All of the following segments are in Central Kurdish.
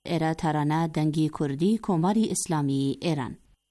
ئێرە تارانە دەنگی کوردی کۆماری ئیسلامی ئێران.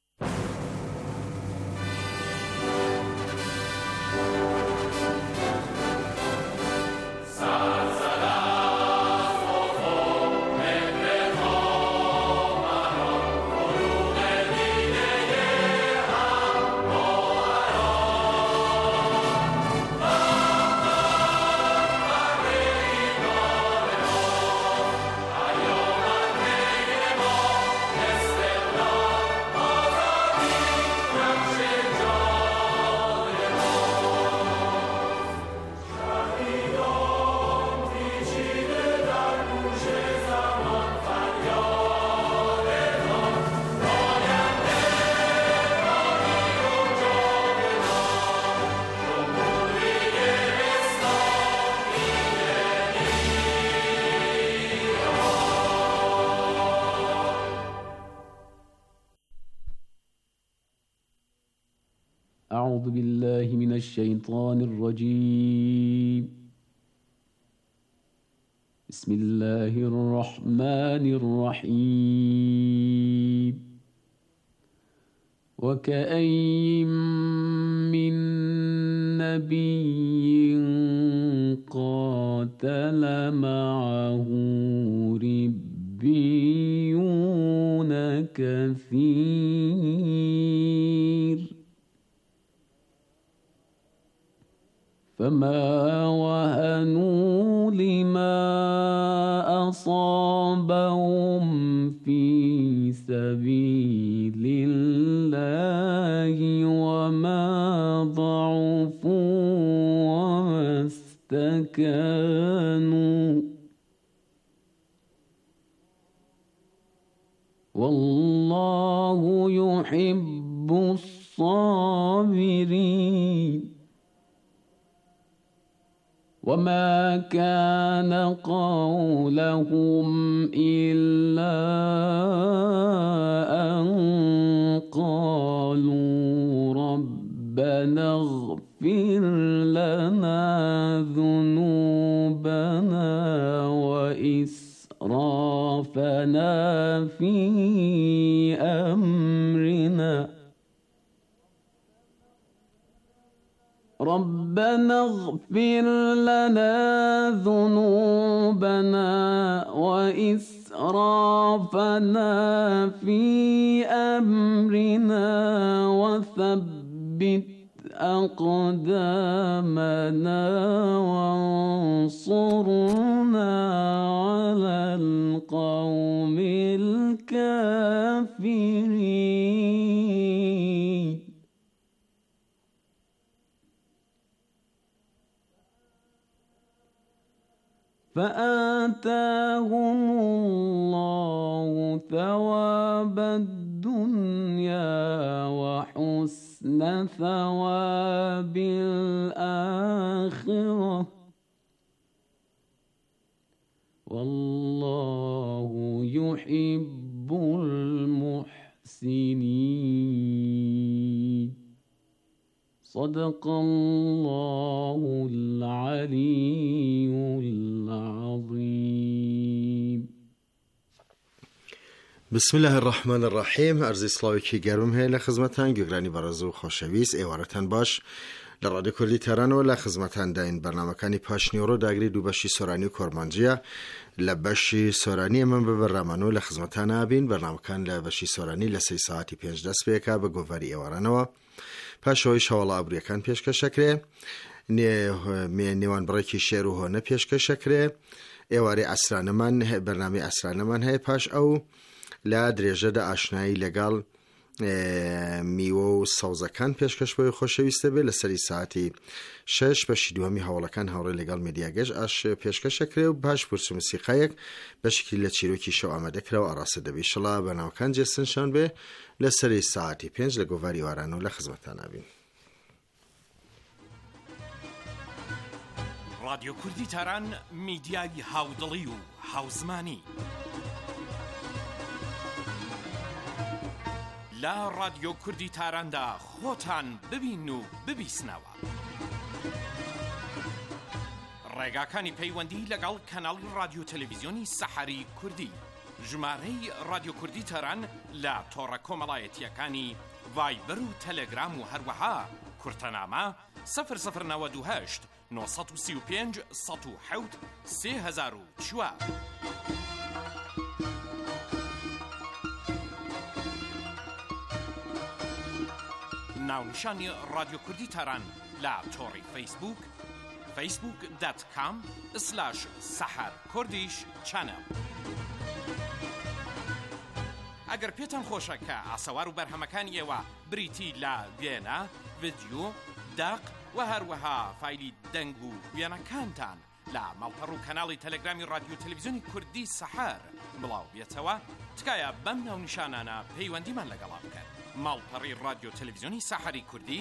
أعوذ بالله من الشيطان الرجيم. بسم الله الرحمن الرحيم. وكأين من نبي قاتل معه ربيون كثير فما وهنوا لما أصابهم في سبيل الله وما ضعفوا وما استكانوا والله يحب الصابرين. وما كان قولهم إلا أن قالوا ربنا اغفر لنا ذنوبنا وإسرافنا في أمرنا ربنا اغفر لنا ذنوبنا وإسرافنا في أمرنا وثبت أقدامنا وانصرنا على القوم الكافرين. فآتاهم الله ثواب الدنيا وحسن ثواب الآخرة والله يحب المحسنين. صدق الله العلي العظيم. بسم الله الرحمن الرحیم. عرض سلااوێکی گەرمم هەیە لە خزمەتان گوێگرانی بەڕێز و خۆشەویست، ئێوارەتان باش. لە ڕادیۆ کوردی تێرانەوە لە خزمەتان داین بەرنامەکانی پاشنیوڕۆ داگری دوو بەشی سۆرانی و کۆرمانجیە. لە بەشی سۆرانی ئەمە بە بەرنامانەوە لە خزمەتان نابین. بەرنامەکان لە بەشی سۆرانی لە 3 ساعتی 5 دەست پێکا بە گۆڤاری ئێوارانەوە، پاشەوەی شەواڵە ئابرووریەکان پێشکەشەکرێ، نێوان بڕێکی شێر و هۆنە پێشکەشەکرێ، ئێوارەی ئەسرانەمان بەرنامەی ئەسرانەمان هەیە، پاش ئەو لە درێژەدا ئاشنایی لەگەڵ میوە و سەوزەکان پێشکەش بۆی خۆشەویستە بێ. لە سەری ساعتی 6 بەشی دووەمی هەوڵەکان هاوڕێ لەگەڵ مێدیاگەشت ئاش پێشکەشەکرێ و باش پرس و موسیقایەک بەشکی لە چیرۆکی شەو ئامادەکراوە ئاڕاستە دەبێ. شڵا بەناوەکان جێستنشان بێ لە سەری ساعتی 5 لە گۆڤاری واران و لە خزمەتان نابین. رادیۆ کوردی تاران میدیای هاودڵی و هاوزمانی لە رادیۆ کوردی تاراندا خۆتان ببین و ببیسنەوە. ڕێگاکانی پەیوەندی لەگەڵ کەناڵی رادیۆ تەلەڤیزیۆنی سەحەری کوردی ژمارەی رادیۆ کوردی تەران لە تۆڕە کۆمەڵایەتیەکانی ڤایبەر و تەلەگرام و هەروەها کورتەنامە 0098 935 107 3004. ناونیشانی رادیۆ کوردی تەران لە تۆڕی فەیسبوک facebook.com/سەحەر کوردیش چەنەڵ. ئەگەر پێتان خۆشە کە ئاسەوار و بەرهەمەکانی ئێوە بریتی لە وێنە، ڤیدیۆ، داق و هەروەها فایلی دەنگ و وێنەکانتان لە ماڵپەڕ و کەناڵی تەلەگرامی رادیۆ تەلەڤیزیۆنی کوردی سەحەر بڵاو بێتەوە، تکایە بەم ناونیشانانە پەیوەندیمان لەگەڵا بکەن. ماڵپەڕی رادیۆ تەلەڤیزیۆنی سەحەری کوردی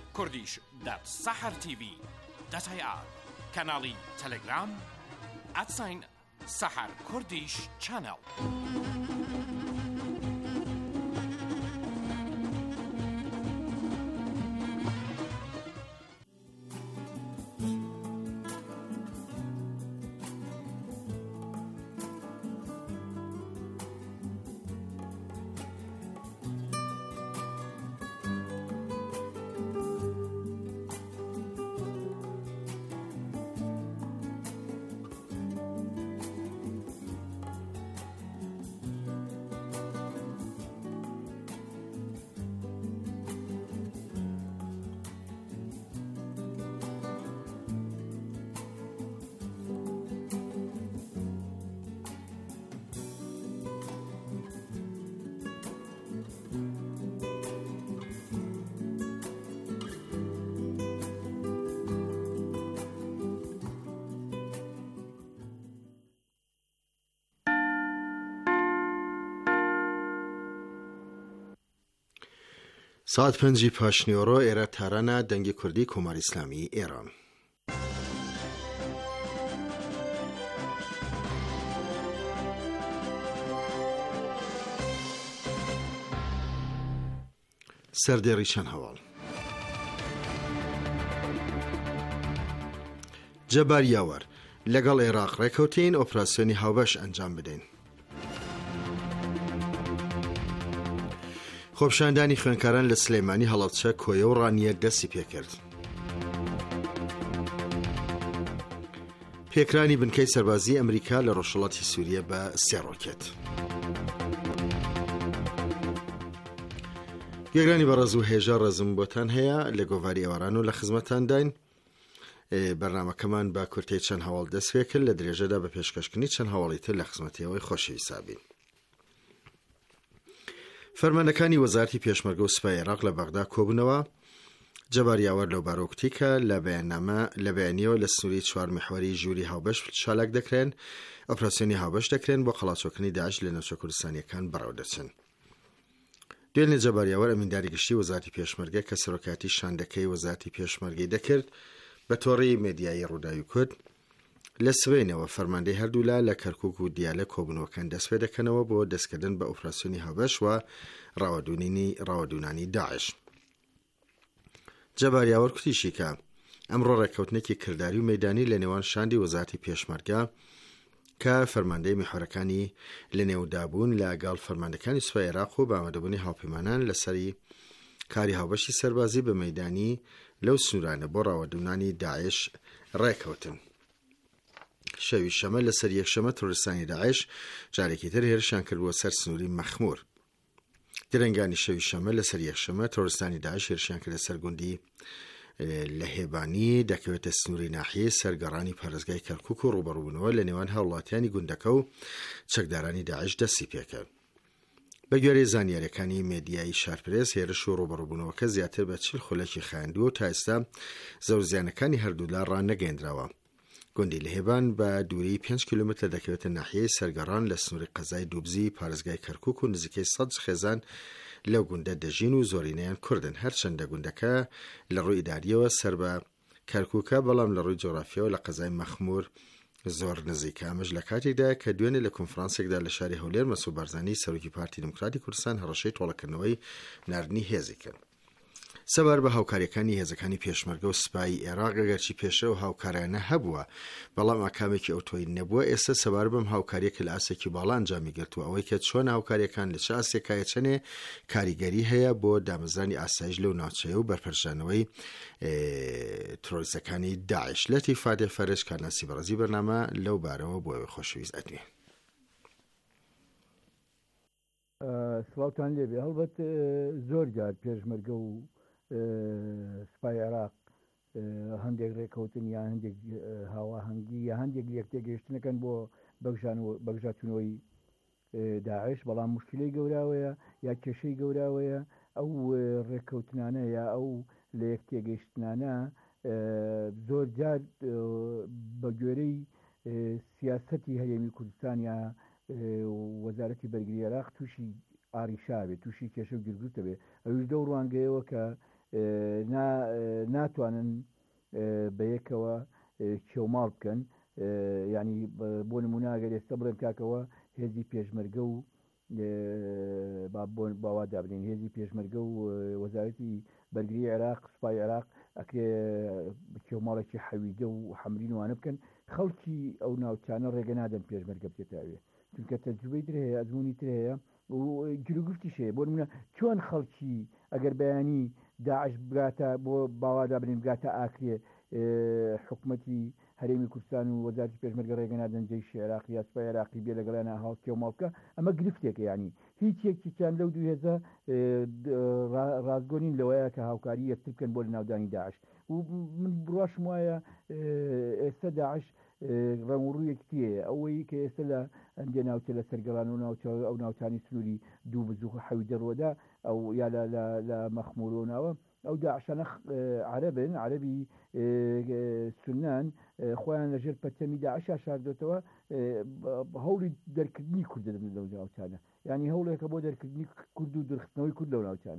kurdish.sahartv.ir، کەناڵی تەلەگرام @سەحەر کوردیش چەنەڵ. ساعت 5 پاشنیۆڕۆ ئێرە تارانە دەنگی کوردی کۆماری ئیسلامی ئێران. سەردێڕی چەند هەواڵ. جەبار یاوەر لەگەڵ عێراق ڕێکەوتین ئۆپراسیۆنی هاوبەش ئەنجام بدەین. خۆپشاندانی خوێنکاران لە سلێمانی هەڵەبچە کۆیە و ڕانیە دەستی پێکرد. پێکرانی بنکەی سەربازی ئەمریکا لە ڕۆژهەڵاتی سووریە بە 3 ڕۆکێت. گێگرانی بەڕێز و هێژە ڕێزم بۆتان هەیە لە گۆڤاری ئێواران و لە خزمەتان داین. بەرنامەکەمان با کورتەی چەند هەواڵ دەست پێ کرد، لە درێژەدا بە پێشکەشکردنی چەند هەواڵی تر لە خزمەتیەوەی خۆشەویست بین. فەرمانەکانی وەزارەتی پێشمەرگە و سوپای عێراق لە بەغدا کۆبوونەوە. جەبار یاوەر لەو باڕۆکتی کە لە بەیانیەوە لە سنووری 4 میحوەری ژووری هاوبەش چالاک دەکرێن، ئۆپراسیۆنی هاوبەش دەکرێن بۆ قەڵاچۆکردنی داعش لە نەوچە کوردستانیەکان بەڕێوە دەچن. دوێنێ جەبار یاوەر ئەمینداری گشتی وەزارەتی پێشمەرگە کە سەرۆکاتی شاندەکەی وەزارەتی پێشمەرگەی دەکرد بە تۆڕی مێدیایی ڕووداوی کورد لە سوێنەوە فەرماندەی هەردوولا لە کەرکووک و دیالە کۆبوونەوەکان دەست پێ دەکەنەوە بۆ دەستکردن بە ئۆپراسیۆنی هاوبەش و ڕاوەدوونانی داعش. جەبار یاوەر کوتیشی کە ئەمڕۆ ڕێکەوتنێکی کردداری و مەیدانی لە نێوان شاندی وەزارەتی پێشمەرگە کە فەرماندەی میحوەرەکانی لە نێودابوون لەگەڵ فەرماندەکانی سوپای عێراق و بە ئامادەبوونی هاوپەیمانان لەسەری کاری هاوبەشی سەربازی بە مەیدانی لەو سنوورانە بۆ ڕاوەدوونانی داعش ڕێکەوتن. شەوی شەمە لەسەر یەکشەمە تۆرستانی داعش جارێکی تر هێرشیان کردووە سەر سنووری مەخموور. درەنگانی شەوی شەمە لەسەر یەکشەمە تۆرستانی داعش هێرشیان کردە سەر گوندی لە هێبانی دەکەوێتە سنووری ناحیە سەرگەڕانی پارێزگای کەرکووک و ڕوبەڕووبوونەوە لە نێوان هاوڵاتیانی گوندەکە و چەکدارانی داعش دەستی پێکرد. بە گوێرەی زانیاریەکانی مێدیایی شارپرێس هێرش و ڕوبەڕووبوونەوەکە زیاتر بە 40 خولەکی خایاندووە و تا ئێستا زەوزیانەکانی هەردوولا ڕانەگەیەندراوە. گوندی لە هێبان بە دووری 5 کیلومتر دەکەوێتە ناحیەی سەرگەڕان لە سنووری قەزای دووبزی پارێزگای کەرکووک و نزیکەی 100 خێزان لەو گوندە دەژین و زۆرینەیان کوردن. هەرچەندە گوندەکە لە ڕووی ئیداریەوە سەر بە کەرکووکە، بەڵام لە ڕووی جۆرافیەوە لە قەزای مەخموور زۆر نزیکە. ئەمەش لە کاتێکدا کە دوێنێ لە کۆنفرانسێکدا لە شاری هەولێر مەسوود بارزانی سەرۆکی پارتی دموکراتی کوردستان هەڕەشەی تۆڵەکردنەوەی ناردنی هێزی کرد. سەبار بە هاوکاریەکانی هێزەکانی پێشمەرگە و سوپای عێراق ئەگەرچی پێشەوە هاوکارانە هەبووە بەڵام ئاکامێکی ئەوتۆی نەبووە ئێستا سەبار بەم هاوکاریەکە لە ئاسێکی باڵا ئەنجامی گرتووە ئەوەی کە چۆن هاوکاریەکان لە چ ئاسێکایە چەنێ کاریگەری هەیە بۆ دامەزرانی ئاسایش لەو ناوچەیە و بەرپەرشانەوەی ترۆریستەکانی داعش لەتی فادێ فەرش کارناسی بەڕێزی بەرنامە لەو بارەوە بۆ ئەوەی خۆشەویست ئەدوێ. سڵاوتان لێبێ هەڵبەت زۆر جار پێشمەرگە و سوپای عێراق هەندێک ڕێکەوتن یا هەندێک هاواهەنگی یا هەندێک یەکتێگەیشتنەکەن بۆ بەگژاتونەوەی داعش بەڵام مشکلەی گەوراوەیە یا کێشەی گەوراوەیە ئەو ڕێکەوتنانە یا ئەو لە یەکتێگەیشتنانە زۆر جار بە گوێرەی سیاسەتی هەرێمی کوردستان یا وەزارەتی بەرگری عێراق تووشی ئاریشابێت تووشی کێشە و گرگوتە بێ ئەوش دەو ڕوانگەیەوە کە ناتوانن بە یەکەوە کێوماڵ بکەن ینی بۆ نمونە ئەگەر ئێستا بڵێن کاکەوە هێزی پێشمەرگە و باوا دابنین هێزی پێشمەرگە و وەزارەتی بەرگری عێراق سوپای عێراق ئەکرێ کێوماڵێکی حەویدە و حەمرین وانە بکەن خەڵکی ئەو ناوچانە ڕێگە نادەن پێشمەرگە بچێتاوێ چونکە تەجروبەی تر هەیە ئەزمموی تر هەیە و گرروگفتیش هەیە بۆ نمونە چۆن خەڵکی ئەگەر بەیانی داعش بگاتە بۆ باوادا بنین بگاتە ئاکرێ حکوومەتی هەرێمی کوردستان و وەزارەتی پێشمەرگە ڕێگە نادەن جێیشی عێراقی یا سوپای عێراقی بێ لەگەڵیانە هاوڵ کێوماڵ بکە ئەمە گرفتێکە ینی هیچ یەکێکیان لەو دوو هێزە ڕازگۆنین لەوەیە کە هاوکاری یەکتر بکەن بۆ لە ناودانی داعش و من بڕاشم وایە ئێستا داعش ڕەموڕوویەکتیە ئەوەی کە ئێستا لە ئەندێ ناوچە لە سەرگەڵان و ئەو ناوچانی سنووری دوو بزوو حەوی دەڕۆدا ئەو یا لە مەخمورۆناوە ئەو داعشانە عەرەبن عەرەبی سونان خۆیان لەژێر پەتەمی داعشا شاردۆتەوە هەوڵی دەرکردنی کورد دەدەن لەو ناوچانە ینی هەوڵێکە بۆ دەرکردنی کورد و درختنەوەی کورد لەو ناوچانە.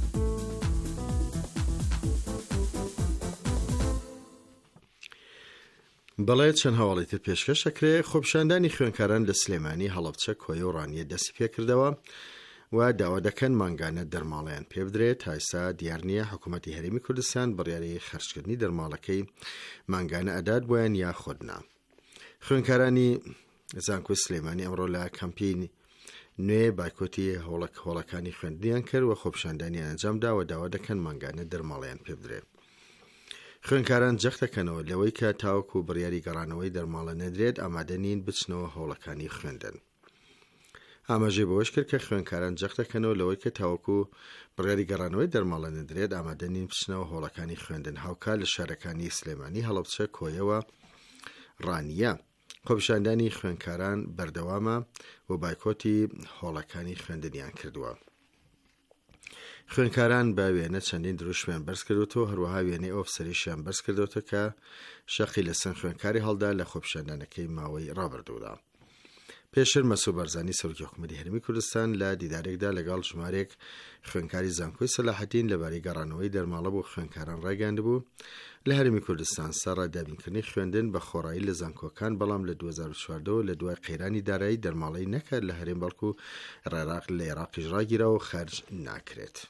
بەڵێ چەند هەواڵی تر پێشکەشەکرێ خۆپیشاندانی خوێنکاران لە سلێمانی هەڵەبچە کۆیە و ڕانیە دەستی پێکردەوە و داوا دەکەن مانگانە دەرماڵیان پێ بدرێت تا ئێستا دیار نییە حکوومەتی هەرێمی کوردستان بڕیاری خەرجکردنی دەرماڵەکەی مانگانە ئەدات بۆیان یا خۆدنا. خوێنکارانی زانکۆی سلێمانی ئەمڕۆ لە کەمپین نوێ بایکۆتی هەوڵەکانی خوێندنیان کرد و خۆپیشاندانیان ئەنجامدا و داوا دەکەن مانگانە دەرماڵیان پێ بدرێت. خوێنکاران جەخت دەکەنەوە لەوەی کە تاوەکو بڕیاری گەڕانەوەی دەرماڵە نەدرێت ئامادە نین بچنەوە هەوڵەکانی خوێندن. ئاماژەی بەوەش کرد کە خوێنکاران جەخت دەکەنەوە لەوەی کە تاوەکو بڕیاری گەڕانەوەی دەرماڵە نەدرێت ئامادە نین بچنەوە هەوڵەکانی خوێندن. هاوکار لە شارەکانی سلێمانی هەڵەبچە کۆیەوە ڕانیە خۆپیشاندانی خوێنکاران بەردەوامە و بایکۆتی هەوڵەکانی خوێندنیان کردووە. خوێنکاران بە وێنە چەندین دروشمیان بەرز کردوتەوە هەروەها وێنەی ئۆفسەریشیان بەرز کردوتە کە شەقی لە سن خوێنکاری هەڵدا لە خۆپیشاندانەکەی ماوەی ڕابردوودا. پێشتر مەسوود بەرزانی سەرۆکی حکوومەتی هەرێمی کوردستان لە دیدارێکدا لەگەڵ ژمارێک خوێنکاری زانکۆی سەلاحەدین لەبارەی گەڕانەوەی دەرماڵە بۆ خوێنکاران ڕاگەاندبوو لە هەرێمی کوردستان سەرڕا دابینکردنی خوێندن بە خۆڕایی لە زانکۆکان بەڵام لە 2014 لە دوای قەیرانی دارایی دەرماڵەی نەکرد لە هەرێم بەڵکو ڕێراق لە عێراقیش ڕاگیرەوە و خەرج ناکرێت.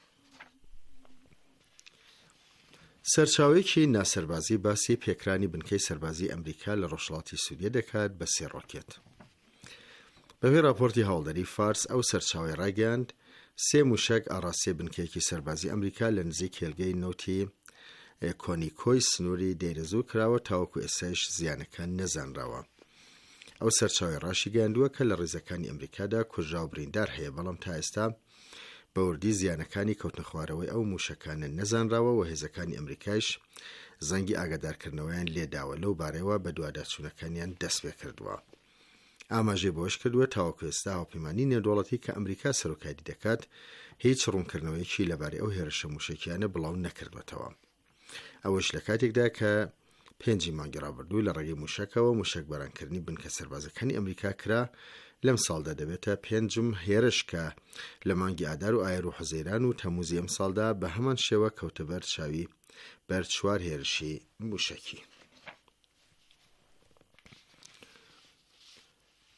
سەرچاوەیەکی ناسەربازی باسی پێکرانی بنکەی سەربازی ئەمریکا لە ڕۆژهەڵاتی سووریە دەکات بە 3 ڕۆکێت. بەپێی راپۆرتی هاوڵدەری فارس ئەو سەرچاوی ڕاگەاند 3 موشک ئاڕاستیە بنکەیەکی سەربازی ئەمریکا لە نزیک هێلگەی نەوتی کۆنیکۆی سنووری دەیرەزوو کراوە تاوەکو ئێستایش زیانەکان نەزانراوە. ئەو سەرچاوی ڕاشی گەیاندووە کە لە ڕێزەکانی ئەمریکادا کوژرا و بریندار هەیە بەڵام تا ئێستا بەوردی زیانەکانی کەوتنە خوارەوەی ئەو موشەکانە نەزانراوە و هێزەکانی ئەمریکایش زەنگی ئاگادارکردنەوەیان لێداوە لەو بارەوە بە دوواداچوونەکانیان دەست پێ کردووە. ئاماژەی بۆش کردووە تاوەکو ئێستا هاوپەیمانی نێودوڵەتی کە ئەمریکا سەرۆکاری دەکات هیچ ڕوونکردنەوەیەکی لەبارەی ئەو هێرشە موشکیانە بڵاو نەکردوێتەوە. ئەوەش لە کاتێکدا کە 5 مانگی ڕابردوو لە ڕێگەی موشکەوە موشک بەرانکردنی بنکە سەربازەکانی ئەمریکا کرا لەم ساڵدا دەبێتە 5م هێرش کە لە مانگی ئادار و ئایر و حوزەیران و تەموزی ئەم ساڵدا بە هەمان شێوە کەوتە بەر چاوی بەر 4 هێرشی موشکی.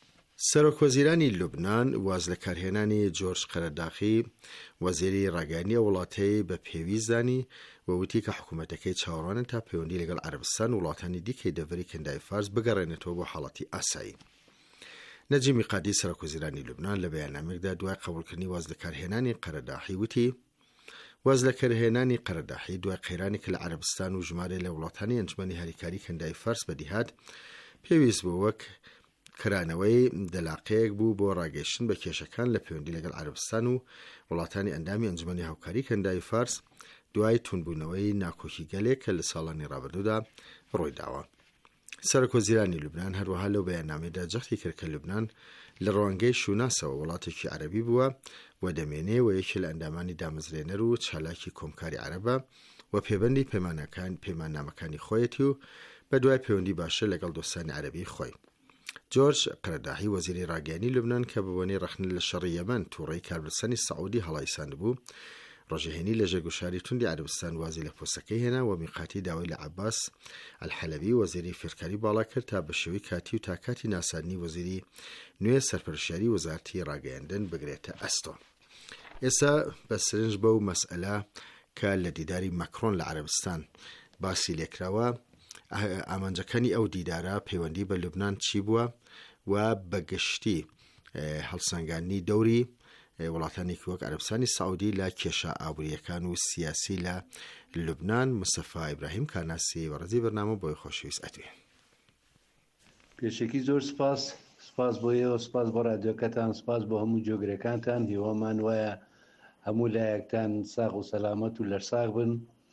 سەرۆکوەزیرانی لوبنان واز لە کارهێنانی جۆرج قەرەداخی وەزیری ڕاگەیاندنی وڵاتەی بە پێویستدانی ووتی کە حکوومەتەکەی چاوەڕوانە تا پەیوەندی لەگەڵ عەرەبستان و وڵاتانی دیکەی دەڤەری کەندای فارس بگەڕێنێتەوە بۆ حاڵەتی ئاسایی. نەجی میقادی سەرۆکوەزیرانی لوبنان لە بەیاننامێکدا دوای قبولکردنی واز لە کارهێنانی قەرەداحی وتی واز لە کارهێنانی قەرەداحی دوای قەیرانی کە لە عەرەبستان و ژمارە لە وڵاتانی ئەنجومەنی هەریکاری کەندای فارس بەدیهات پێویست بوو وەک کرانەوەی دەلاقەیەک بوو بۆ ڕاگەیشتن بە کێشەکان لە پەیوەندی لەگەڵ عەرەبستان و وڵاتانی ئەندامی ئەنجومەنی هاوکاری کەندای فارس دوای توونبوونەوەی ناکۆکی گەلێک کە لە ساڵانی ڕابردوودا ڕوویداوە. سەرۆکوەزیرانی لوبنان هەروەها لەو بەیاننامەیەدا جەختی کرد کە لوبنان لە ڕەوانگەی شوناسەوە وڵاتێکی عەرەبی بووە و دەمێنێ و یەکێ لە ئەندامانی دامەزرێنەر و چالاکی کۆمکاری عەرەبە و پێبەندی پەیماننامەکانی خۆیەتی و بە دوای پەیوەندی باشە لەگەڵ دۆستانی عەرەبی خۆی. جۆرج قەرەداحی وەزیری ڕاگەیاندنی لوبنان کە بەبوونەی ڕەخنە لە شەڕی یەمەن تووڕەی کاربرسانی سەعودی هەڵایساند بوو ڕۆژەهێنی لە ژێرگوشاری توندی عەرەبستان وازی لە پۆستەکەی هێنا و میقاتی داوای لە عەباس ئەلحەلەبی وەزیری فێرکاری باڵا کرد تا بە شێوەی کاتی و تاکاتی ناساندنی وەزیری نوێ سەرپەرشتیاری وەزارەتی ڕاگەیاندن بگرێتە ئەستۆ. ئێستا بە سرنج بەو مەسئلە کە لە دیداری مەکرۆن لە عەرەبستان باسی لێکراوە ئامانجەکانی ئەو دیدارە پەیوەندی بە لوبنان چی بووە و بەگشتی هەڵسەنگاندنی دەوری وڵاتانێکی وەک عەرەبستانی سەعودی لە کێشە ئابووریەکان و سیاسی لە لوبنان. مستەفا ئیبراهیم کارناسی وەڕێزی بەرنامە بۆی خۆشەویست ئەتوێ. پێشێکی زۆر سپاس بۆ ئێوە، سپاس بۆ رادیۆکەتان، سپاس بۆ هەموو جۆگرەکانتان. هیوامان وایە هەموو لایەکتان ساغ و سەلامەت و لەرساغ بن.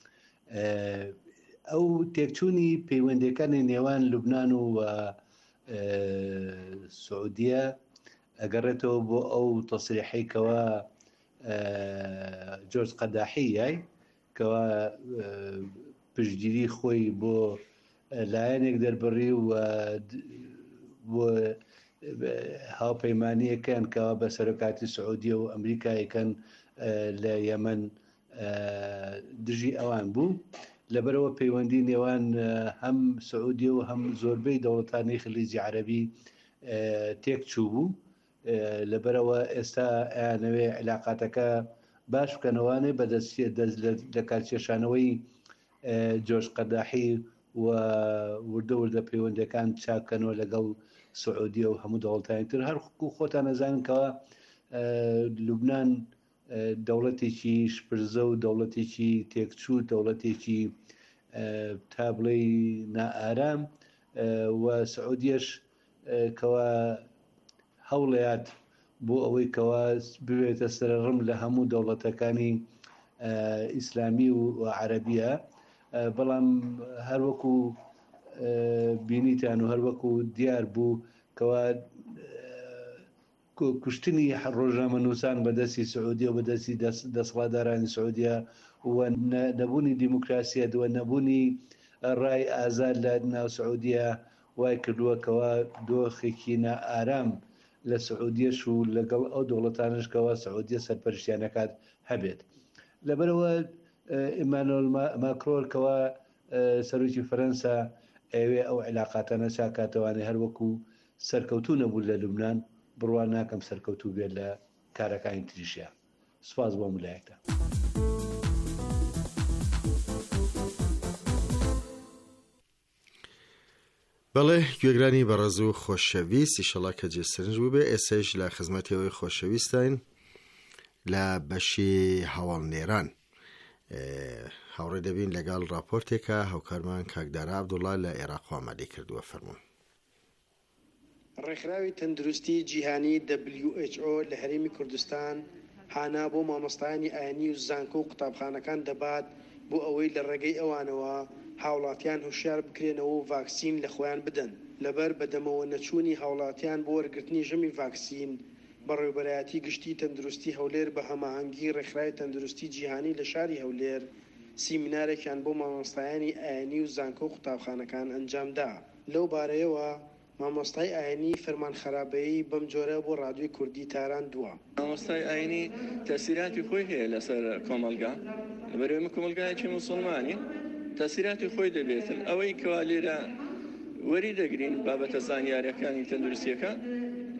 ئەو تێکچوونی پەیوەندیەکانی نێوان لوبنان و سعودیە ئەگەڕێتەوە بۆ ئەو تەسریحەی کەوا جۆرج قەداحی کەوا پشتگیری خۆی بۆ لایەنێک دەربڕی و بۆ هاوپەیمانیەکان کەوا بە سەرۆکاتی سعودیە و ئەمریکایەکەن لە یەمەن دژی ئەوان بوو. لەبەرەوە پەیوەندی نێوان هەم سعودیە و هەم زۆربەی دەوڵەتانی خلیجی عەرەبی تێکچوو بوو. لەبەرەوە ئێستا ئەیانەوێ علاقاتەکە باش بکەنەوانێ بەدەست لە کارکێشانەوەی جۆرج قەداحی و وردە پەیوەندەکان چاکەنەوە لەگەڵ سعودیە و هەموو دەوڵەتانی تر. هەر خۆتان نەزانن کەوە لوبنان دەوڵەتێکی شپرزە و دەوڵەتێکی تێکچوو، دەوڵەتێکی تا بڵێ نائارام و سعودیەش کەوا هەوڵێات بۆ ئەوەی کەوا بوێتە سەرڕم لە هەموو دەوڵەتەکانی ئیسلامی و عەرەبیە. بەڵام هەروەکو بینیتان و هەروەکو دیار بوو کەوا کوشتنی ڕۆژنامەنووسان بەدەستی سعودیە و بەدەستی دەسەڵاتدارانی سعودیە و نەبوونی دیموکراسیە و نەبوونی ڕای ئازاد لە ناو سعودیە وای کردووە کەوا دۆخێکی نائارام لە سعودیەش و لەگەڵ ئەو دەوڵەتانشکەوە سعودیە سەرپەرشتیانەکات هەبێت. لەبەرەوە ئیمانوئێل ماکرۆن کەوا سەرۆکی فەرەنسا ئەوێ ئەو علاقاتانە چاکاتەوانێ هەروەکو سەرکەوتوو نەبوو لە لوبنان بڕوان ناکەم سەرکەوتوو بێت لە کارەکانی تریشیە. سپاس بۆ ملایەکتە. بەڵێ گوێگرانی بەڕێز و خۆشەویست، ئیشەڵا کە جێسەرنج بوو بێ. ئێسەش لە خزمەتەوەی خۆشەویستین لە بەشی هەواڵنێران هاوڕێ دەبین لەگەڵ راپۆرتێکە هاوکارمان کاکدارا عەبدوڵڵا لە عێراق ئامادەی کردووە. فەرموون. ڕێکخراوی تەندروستی جیهانی WHO لە هەرێمی کوردستان هانا بۆ مامۆستایانی ئاینی و زانکۆ و قوتابخانەکان دەبات بۆ ئەوەی لە ڕێگەی ئەوانەوە هاوڵاتیان هوشیار بکرێنەوە و ڤاکسین لە خۆیان بدەن. لەبەر بەدەمەوە نەچوونی هاوڵاتیان بۆ وەرگرتنی ژەمی ڤاکسین بەڕێوەبەرایەتی گشتی تەندروستی هەولێر بە هەماهەنگی ڕێکخراوی تەندروستی جیهانی لە شاری هەولێر سیمینارێکیان بۆ مامۆستایانی ئاینی و زانکۆ و قوتابخانەکان ئەنجامدا. لەو بارەیەوە مامۆستای ئاینی فەرمان خراپەیی بەم جۆرە بۆ ڕادیۆی کوردی تاران دووە. مامۆستای ئاینی تەسیراتی خۆی هەیە لەسەر کۆمەلگا، لەبەرەوەی کۆمەلگایەکی موسڵمانی تەسیراتی خۆی دەبێتن. ئەوەی کەوا لێرە وەری دەگرین بابەتە زانیاریەکانی تەندروستیەکە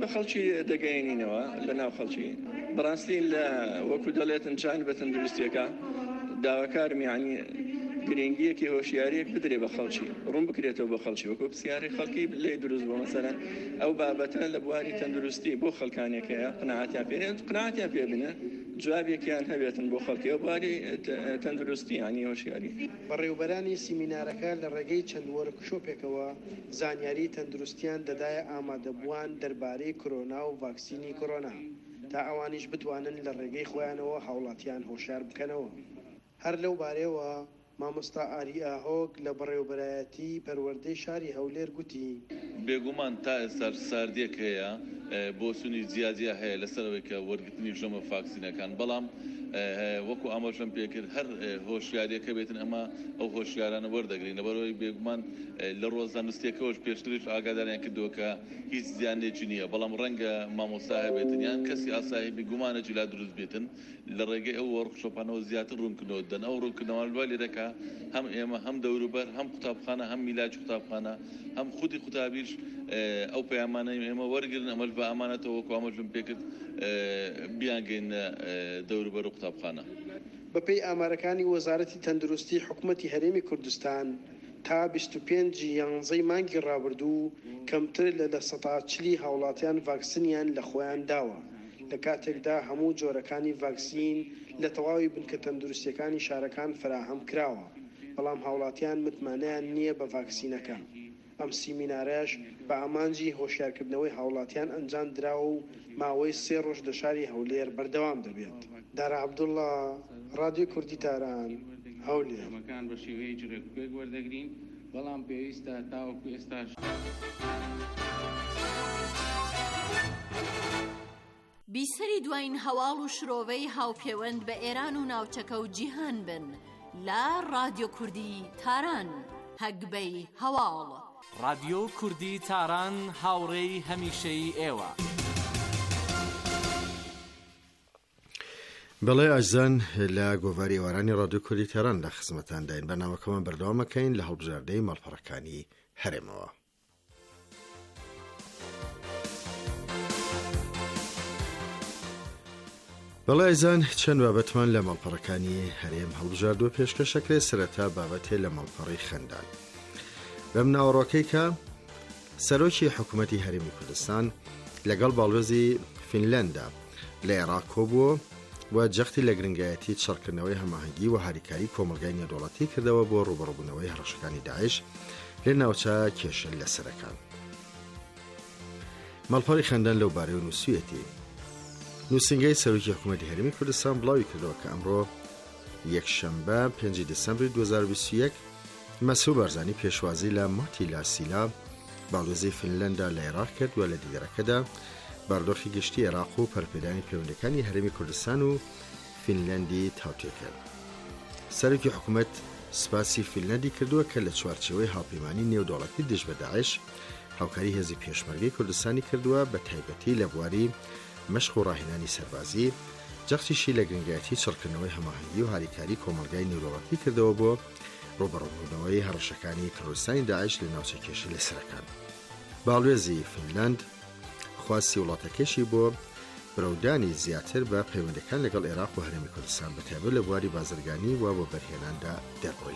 بە خەڵکی دەگەیەنینەوە لە ناو خەڵکی بەڕاستی لە وەکو دەڵێتن جانبە تەندروستیەکە داواکارم یعنی گرنگیەکی هۆشیارەیەک بدرێ بە خەڵکی ڕوون بکرێتەوە بە خەڵکی وەکو پرسیاری خەڵکی لێ دروست بۆ مەسەلەن ئەو بابەتە لە بواری تەندروستی بۆ خەڵکانێکەیە قناعەتیان پێێن قناعەتیان پێبنە جوابێکیان هەبێتن بۆ خەڵکی ئەو بواری تەندروستی ینی هۆشیاری بەڕێوەبەرانی سیمینارەکە لە ڕێگەی چەند وەرکشۆپێکەوە زانیاری تەندروستیان دەدایە ئامادەبووان دەربارەی کۆرۆنا و ڤاکسینی کۆرۆنا تا ئەوانیش بتوانن لە ڕێگەی خۆیانەوە هاوڵاتیان هۆشیار بکەنەوە هەر لەو بارەوە مامۆستا ئاری ئاهۆک لە بەڕێوەبەرایەتی پەروەردەی شاری هەولێر گوتی بێگومان تا ئێستا ساردێک هەیە بۆ سونی جیاجیا هەیە لەسەرەوەی کە وەرگرتنی ژەمە ڤاکسینەکان بەڵام وەکو ئاماژەم پێکرد هەر هۆشیاریەکە بێتن ئەمە ئەو هۆشیارانە وەردەگرین لەبەرەوەی بێگومان لە ڕۆژانستێکەوەش پێشتریش ئاگاداریان کردووە کە هیچ زیانێکی نییە بەڵام ڕەنگە مامۆستا هەبێتن یان کەسی ئاسایبی گومانە جولا دروست بێتن لە ڕێگەی ئەو وەرکشۆپانەوە زیاتر ڕوونکردنەوە دەن ئەو ڕوونکردنەوە دوای لێرەکە هەم ئێمە هەم دەوروبەر هەم قوتابخانە هەم میلاج قوتابخانە هەم خودی قوتابیش ئەو پەیامانەی ئێمە وەرگرن ئەمەش بە ئەمانەتەوە وەکو ئاماژەم پێکرد بیانگەینە دەوروبەر و قوتابخانە بەپێی ئامارەکانی وەزارەتی تەندروستی حکوومەتی هەرێمی کوردستان تا 25 یانزەی مانگی ڕابردوو کەمتر لە 140 هاوڵاتیان ڤاکسینیان لە خۆیان داوە لە کاتێکدا هەموو جۆرەکانی ڤاکسین لە تەواوی بنکە تەندروستیەکانی شارەکان فراهەم کراوە بەڵام هاوڵاتیان متمانەیان نییە بە ڤاکسینەکە ئەم سیمینارەش بە ئامانجی هۆشیارکردنەوەی هاوڵاتیان ئەنجام دراوە و ماوەی 3 ڕۆژ لە شاری هەولێر بەردەوام دەبێت دارا عەبدوڵڵا ڕادیۆ کوردی تاران هەولێر مەکان بە شێوەیە جرێکوێک وەردەگرین بەڵام پێویستە تاوەکو ئێستاش بیسەری دوایین هەواڵ و شرۆڤەی هاوپەیوەند بە ئێران و ناوچەکە و جیهان بن لە ڕادیۆ کوردی تاران هەگبەی هەواڵ رادیۆ کوردی تاران هاوڕێی هەمیشەی ئێوە بەڵێ ئاژزان لە گۆڤاری ئێوارانی ڕادیۆ کوردی تێران لە خزمەتان داین بەنامەکەمان بەردەوامەکەین لە هەڵبژاردەی ماڵپەڕەکانی هەرێمەوە. بەڵێ ئاژزان چەند بابەتمان لە ماڵپەڕەکانی هەرێم هەڵبژاردووە پێشکەشەکرێ سەرەتا بابەتێ لە ماڵپەڕی خەندان. بەم ناوەڕۆکەی کە سەرۆکی حکوومەتی هەرێمی کوردستان لەگەڵ باڵوێزی فینلەندا لە عێراق کۆبووە و جەختی لە گرنگایەتی چڕکردنەوەی هەماهەنگی و هاریکاری کۆمەلگای نێودەوڵەتی کردەوە بۆ ڕوبەڕووبوونەوەی هەڕەشەکانی داعش لە ناوچە کێشە لەسەرەکان. ماڵپەڕی خەندان لەو بارەی و نووسویەتی نووسنگەی سەرۆکی حکوومەتی هەرێمی کوردستان بڵاوی کردەوە کە ئەمڕۆ یەکشەمبە 5 دەسەمبری 2021 مەسعود بارزانی پێشوازی لە ماتیلا سیلا باڵوێزی فینلەندا لە عێراق کرد و لە دیدەرەکەدا باردۆخی گشتی عێراق و پەرپێدانی پەیوەندیەکانی هەرێمی کوردستان و فینلەندی تاوتێ کرد. سەرۆکی حکوومەت سپاسی فینلەندی کردووە کە لە چوارچێوەی هاوپەیمانی نێودەوڵەتی دژ بە داعش هاوکاری هێزی پێشمەرگەی کوردستانی کردووە بە تایبەتی لە بواری مەشق و ڕاهێنانی سەربازی جەختیشی لە گرنگایەتی چڕکردنەوەی هەماهەنگی و هاریکاری کۆمەلگای نێودەوڵەتی کردەوە بۆ ڕوبەڕووبوونەوەی هەڕەشەکانی تەرۆریستانی داعش لە ناوچە کێشە لەسەرەکان. باڵوێزی فینلەند خواستی وڵاتەکەشی بۆ برەودانی زیاتر بە پەیوەندەکان لەگەڵ عێراق و هەرێمی کوردستان بە تایبەت لە بواری بازرگانی و بۆ بەرهێناندا دەڕۆی.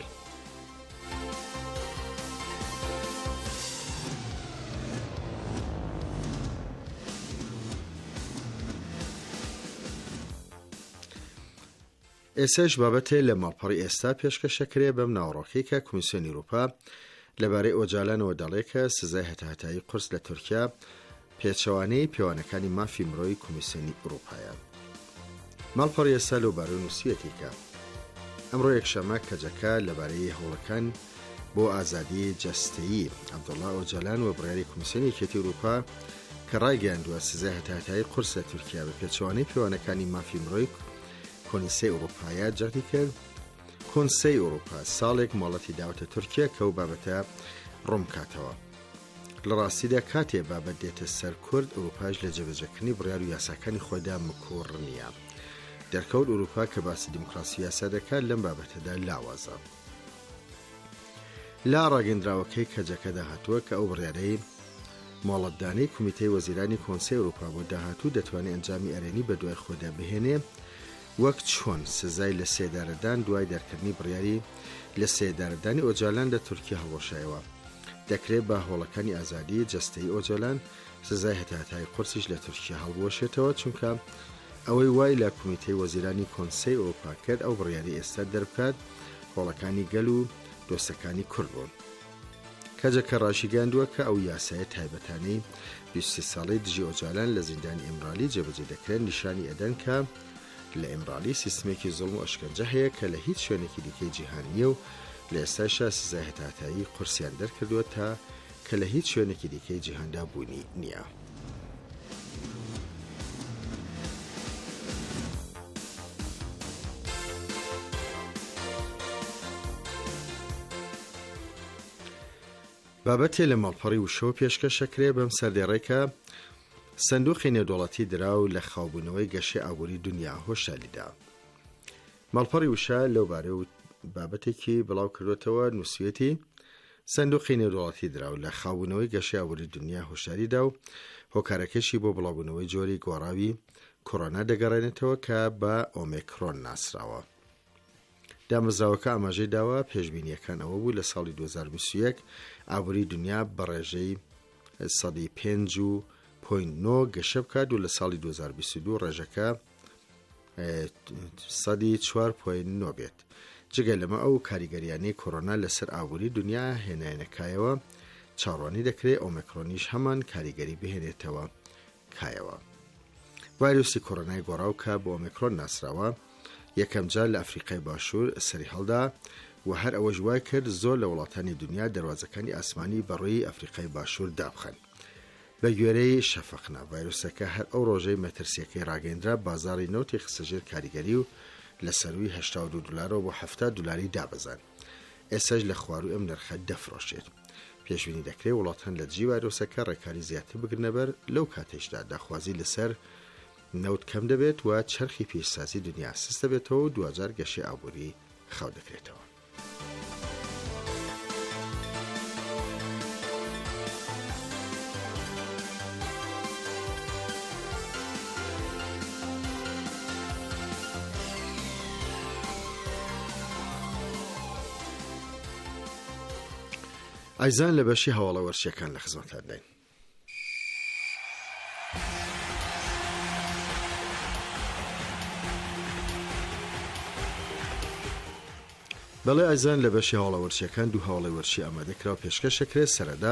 ئێساش بابەتێ لە ماڵپەڕی ئێستا پێشکەشەکرێ بەم ناوەڕۆکەی کە کۆمیسیۆنی ئەوروپا لەبارەی ئۆجالانەوە دەڵێ کە سزای هەتاهەتایی قورس لە تورکیا پێچەوانەی پێوانەکانی مافی مرۆی کۆمیسیۆنی ئەوروپایە. ماڵپەڕی ئێستا لەو بارەی نووسویەتی کە ئەمڕۆ یەکشەمە کەجەکە لەبارەی هەوڵەکان بۆ ئازادی جەستەیی عەبدوڵڵا ئۆجالان و بڕیاری کۆمیسیۆنی یەکێتی ئەوروپا کە ڕایگەیاندووە سزای هەتاهەتایی قورس لە تورکیا بە پێچەوانەی پێوانەکانی مافی مرۆی کۆنیسەی ئەوروپایە جەختی کرد. کۆنسەی ئەوروپا ساڵێک مۆڵەتی داوەتە تورکیا کە ئەو بابەتە ڕوومکاتەوە. لە ڕاستیدا کاتێ بابەت دێتە سەر کورد ئەوروپاش لە جێبەجێکردنی بڕیار و یاساکانی خۆیدا مکوڕ نییە. دەرکەوت ئەوروپا کە باسی دیموکراسی یاسا دەکات لەم بابەتەدا لاوازە. لا ڕاگەندراوەکەی کەجەکەدا هاتووە کە ئەو بڕیارەی مۆڵەتدانەی کمیتەی وەزیرانی کۆنسەی ئەوروپا بۆ داهاتوو دەتوانێت ئەنجامی ئەرێنی بە دوای خۆدا بهێنێ وەک چۆن سزای لە سێدارەدان دوای دەرکردنی بڕیاری لە سێدارەدانی ئۆجالان لە تورکیا هەڵۆشایەوە. دەکرێت بە هۆڵەکانی ئازادی جەستەی ئۆجالان سزای هەتاتای قورسیش لە تورکیا هەڵبوەشێتەوە، چونکە ئەوەی وای لە کمیتەی وەزیرانی کۆنسەی ئەوروپا کرد ئەو بڕیاری ئێستا دەربکات هۆڵەکانی گەل و دۆستەکانی کورد بوون. کەجەکە ڕاشیگاندووە کە ئەو یاسایە تایبەتانەی 23 ساڵی دژی ئۆجالان لە زیندانی ئیمرالی جێبەجێ دەکرێن نیشانی ئەدەن کە لە ئیمرالی سیستمێکی زوڵم و ئەشکەنجە هەیە کە لە هیچ شوێنێکی دیکەی جیهانیە و لە ئێستاشا سزای هەتاتایی قورسیان دەرکردووە تا کە لە هیچ شوێنێکی دیکەی جیهاندا بوونی نییە. بابەتێ لە ماڵپەڕی وشەوە پێشکەشەکرێ بەم سەردێڕێکە سندوقی نێودوڵەتی دراو لە خاوبوونەوەی گەشەی ئابووری دنیا هۆشالیدا. ماڵپەڕی وشە لەو بارە و بابەتێکی بڵاو کردوێتەوە نووسویەتی سندوقی نێودوڵەتی دراو لە خاوبوونەوەی گەشەی ئابووری دنیا هۆشاریدا و هۆکارەکەشی بۆ بڵاوبوونەوەی جۆری گۆڕاوی کۆڕۆنا دەگەڕێنێتەوە کە بە ئۆمیکرۆن ناسراوە. دامەزراوەکە ئاماژەی داوە پێشبینیەکان ئەوە بوو لە ساڵی 2021 ئابووری دنیا بە ڕێژەی 5.9 گەشە بکات و لە ساڵی 2022 ڕێژەکە 4.9 بێت. جگە لەمە ئەو کاریگەریانەی کۆڕۆنا لەسەر ئابووری دنیا هێنایەنەکایەوە چاڕوانی دەکرێت ئۆمیکرۆنیش هەمان کاریگەری بهێنێتەوە کایەوە. ڤایرۆسی کۆڕۆنای گۆڕاو کە بۆ ئۆمیکرۆن ناسراوە یەکەم جار لە ئەفریقای باشوور سەری هەڵدا و هەر ئەوەش وای کرد زۆر لە وڵاتانی دنیا دەواازەکانی ئاسمانی بەڕووی ئەفریقای باشوور دابخەن. بە گوێرەی شەفەقنا ڤایرۆسەکە هەر ئەو ڕۆژەی مەترسیەکەی ڕاگەیەندرا بازاری نەوتی خستەژێر کاریگەری و لە سەروی $82 بۆ $70 دابەزان. ئێساش لە خواروی ئەم نرخە دەفرۆشێت. پێشبینی دەکرێت وڵاتان لە جی ڤایرۆسەکە ڕێکاری زیاتر بگرنەبەر لەو کاتێشدا داخوازی لەسەر نەوت کەم دەبێت و چرخی پیشسازی دنیا سست دەبێتەوە و 2000 گەشەی ئابووری خاو دەکرێتەوە. ئایزان لە بەشی هەواڵە وەرشیەکان لە خزمەتان دەین. بەڵێ ئایزان لە بەشی هەواڵە وەرشیەکان دوو هەواڵی وەرشی ئامادەکراوە پێشکەشەکرێت. سەرەدا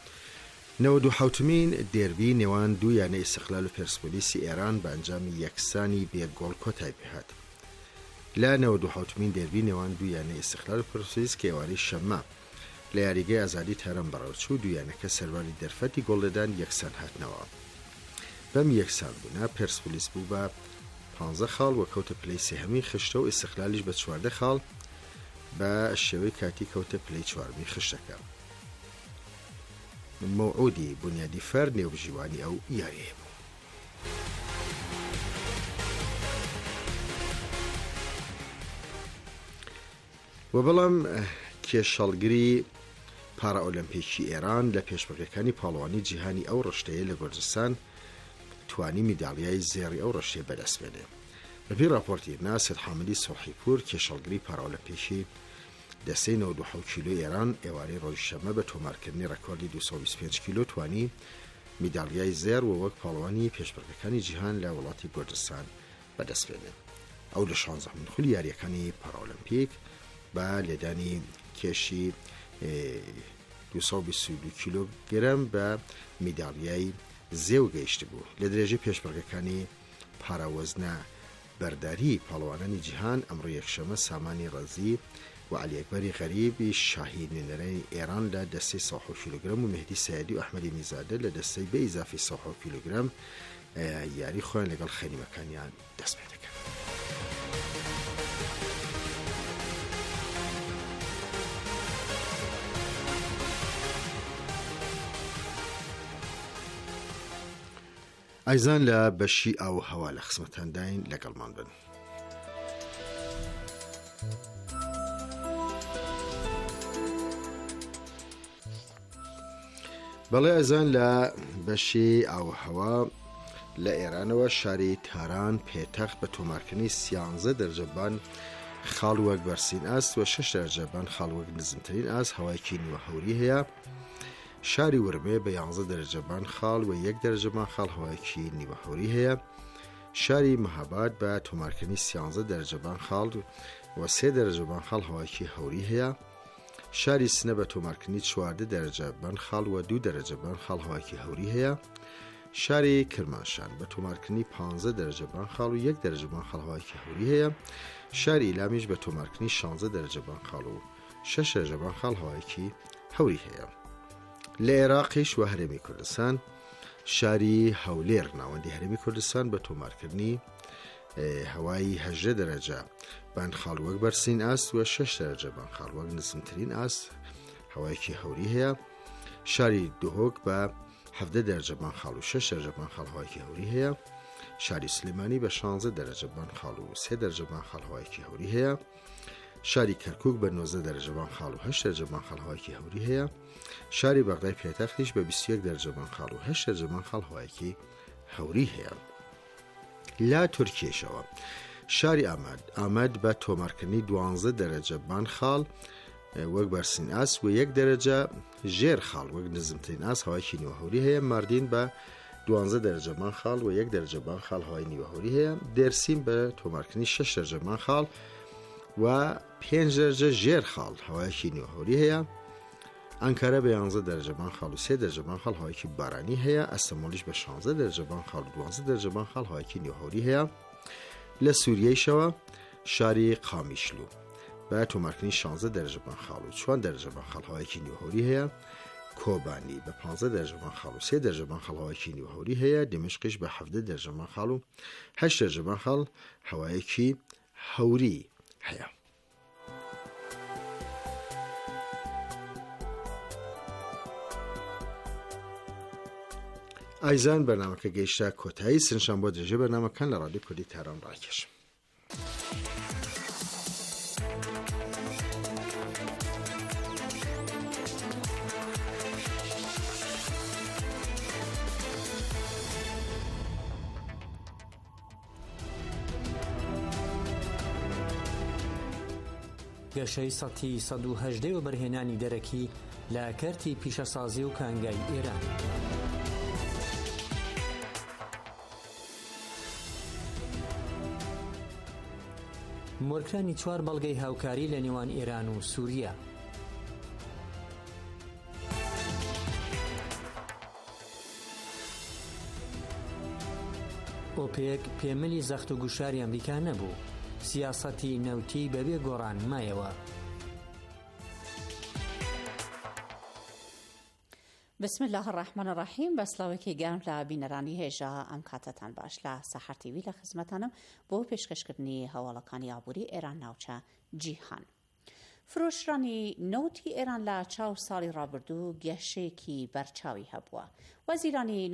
92 دێربی نێوان دوو یانەی ئیستیقلال و پێرسپۆلیسی ئێران بە ئەنجامی یەکسانی بێگۆڵ کۆتای پێهات. لە 92 دێربی نێوان دوو یانەی ئیستیقلال و پێرسپۆلیس کە ئێوارەی شەممە لە یاریگەی ئازادی تارەم بەڕێوەچوو دوو یانەکە سەرباری دەرفەتی گۆڵدەدان یەکسان هاتنەوە. بەم یەکسان بوونا پێرسپۆلیس بوو بە 15 خاڵ و کەوتە پلەی سێهەمی خشتە و ئیستیقلالیش بە 14 خاڵ بە شێوەی کاتی کەوتە پلەی چوارمی خشتەکە. موعودی بنیادی فەر نێوبژیوانی ئەو یاریە بوو. و بەڵام کێشەڵگری پارا ئۆلمپیکی ئێران لە پێشبڕکێکانی پاڵەوانی جیهانی ئەو ڕشتەیە لە گورجستان توانی میداڵیای زێڕی ئەو ڕشتێ بەدەست بێنێ. بەپێی راپۆرتی ناسر حاملی سۆحیپور کێشەڵگری پارا ئۆلمپیکی دەستەی 97 کیلۆ ئێران ئێوارەی ڕۆژی شەمە بە تۆمارکردنی ڕێکۆردی 225 کیلۆ توانی میداڵیای زێر و وەک پاڵەوانی پێشبڕکێکانی جیهان لە وڵاتی گورجستان بەدەست بێنێ. ئەو لە 16 خولی یاریەکانی پارا ئۆلمپیک بە لێدانی کێشی 222 کیلۆگرم بە میداڵیای زێو گەیشت بوو. لە درێژەی پێشبڕکێکانی پاراوەزنە بەرداری پاڵەوانانی جیهان ئەمڕۆ یەکشەمە سامانی ڕەزی و عەلیەکبەری غەریبی شاهی نوێنەرانی ئێران لە دەستەی 100 کیلۆگرم و مهدی سەیەدی و ئەحمەدی میزادە لە دەستەی بە ئیزافی 100 کیلۆگرم یاری خۆیان لەگەڵ خەنیمەکانیان دەست پێ دەکەن. ئایزان لە بەشی ئاو هەوا لە خزمەتان داین لەگەڵمان بن. بەڵێ ئەزان لە بەشی ئاوهەوا لە ئێرانەوە شاری تاران پێتەخت بە تۆمارکردنی 13 دەرەجەبان خاڵ وەک بەرسین ئاست و 6 دەرەجەبان خاڵ وەک نزمترین ئاست هەوایەکی نیوە هەوری هەیە. شاری ورمێ بە 11 دەرەجەبان خاڵ و 1 دەرەجەبان خاڵ هەوایەکی نیوە هەوری هەیە. شاری مەهاباد بە تۆمارکردنی 13 دەرەجەبان خاڵ و 3 دەرەجەبان خاڵ هەوایەکی هەوری هەیە. شاری سنە بە تۆمارکردنی 14 دەرەجەبان خاڵ و 2 دەرەجەبان خاڵ هەوایەکی هەوری هەیە. شاری کرماشان بە تۆمارکردنی 15 دەرەجەبان خاڵ و 1 دەرەجەبان خاڵ هەوایەکی هەوری هەیە. شاری ئیلامیش بە تۆمارکردنی 16 دەرەجەبان خاڵ و 6 دەرەجەبان خاڵ هەوایەکی هەوری هەیە. لە عێراقیش و هەرێمی کوردستان شاری هەولێر ناوەندی هەرێمی کوردستان بە تۆمارکردنی هەوایی 18 دەرەجە بان خاڵ وەک بەرسین ئاست و 6 دەرەجەبان خاڵ وەک نزمترین ئاست هەوایەکی هەوری هەیە. شاری دهۆک بە 17 دەرەجەبان خاڵ و 6 دەرەجەبان خاڵ هەوایەکی هەوری هەیە. شاری سلێمانی بە 16 دەرەجەبان خاڵ و 3 دەرەجەبان خاڵ هەوایەکی هەوری هەیە. شاری کەرکووک بە 19 دەرەجەبان خاڵ و 8 دەرەجەبان خاڵ هەوایەکی هەوری هەیە. شاری بەغدای پێتەختیش بە 21 دەرەجەبان خاڵ و 8 دەرەجەبان خاڵ هەوایەکی هەوری هەیە. لا تورکیەشەوە شاری ئامەد بە تۆمارکردنی 12 دەرەجەبان خاڵ وەک بەرسین ئاست و 1 دەرەجە ژێر خاڵ وەک نزمترین ئاست هەوایەکی نیوە هەوری هەیە. ماردین بە 12 دەرەجەبان خاڵ و 1 دەرەجەبان خاڵ هەوای نیوە هەوری هەیە. دێرسیم بە تۆمارکردنی 6 دەرەجەبان خاڵ و 5 دەرەجە ژێر خاڵ هەوایەکی نیوە هەوری هەیە. ئەنکارە بە 11 دەرەجەبان خاڵ و 3 دەرەجەبان خاڵ هەوایەکی بارانی هەیە. ئەستەمۆلیش بە 16 دەرەجەبان خاڵ و 12 دەرەجەبان خاڵ هەوایەکی نیوە هەوری هەیە. لە سووریەیشەوە شاری قامیشلو بە تۆمارکردنی 16 دەرەجەبان خاڵ و 4 دەرەجەبان خاڵ هەوایەکی نیوە هەوری هەیە. کۆبانی بە 15 دەرەجەبان خاڵ و 3 دەرەجەبان خاڵ هەوایەکی نیوە هەوری هەیە. دمشقیش بە 17 دەرەجەبان خاڵ و 8 دەرەجەبان خاڵ هەوایەکی هەوری هەیە. ئایزان بەرنامەکە گەیشتە کۆتایی سنشان بۆ درێژە بەرنامەکان لە ڕادیۆ کوردی تاران ڕاکێش. گەشەی 118 و بەرهێنانی دەرەکی لە کەرتی پیشەسازی و کانگای ئێران. مۆرکرانی 4 بەڵگەی هاوکاری لە نێوان ئێران و سووریا. ئۆپێک پێمەلی زەخت و گوشاری ئەمریکا نەبوو. سیاسەتی نەوتی بەبێ گۆڕان مایەوە. بسم الله الرحمن الرحیم. بەسڵاوێکی گەرم لە بینەرانی هێژە ئەم کاتتان باش لە سەحەر تیوی لە خزمەتانم بۆ پێشکەشکردنی هەواڵەکانی ئابووری ئێران ناوچە جیهان. فرۆشرانی نەوتی ئێران لە چاو ساڵی ڕابردوو گەشەیەکی بەرچاوی هەبووە. وەزیری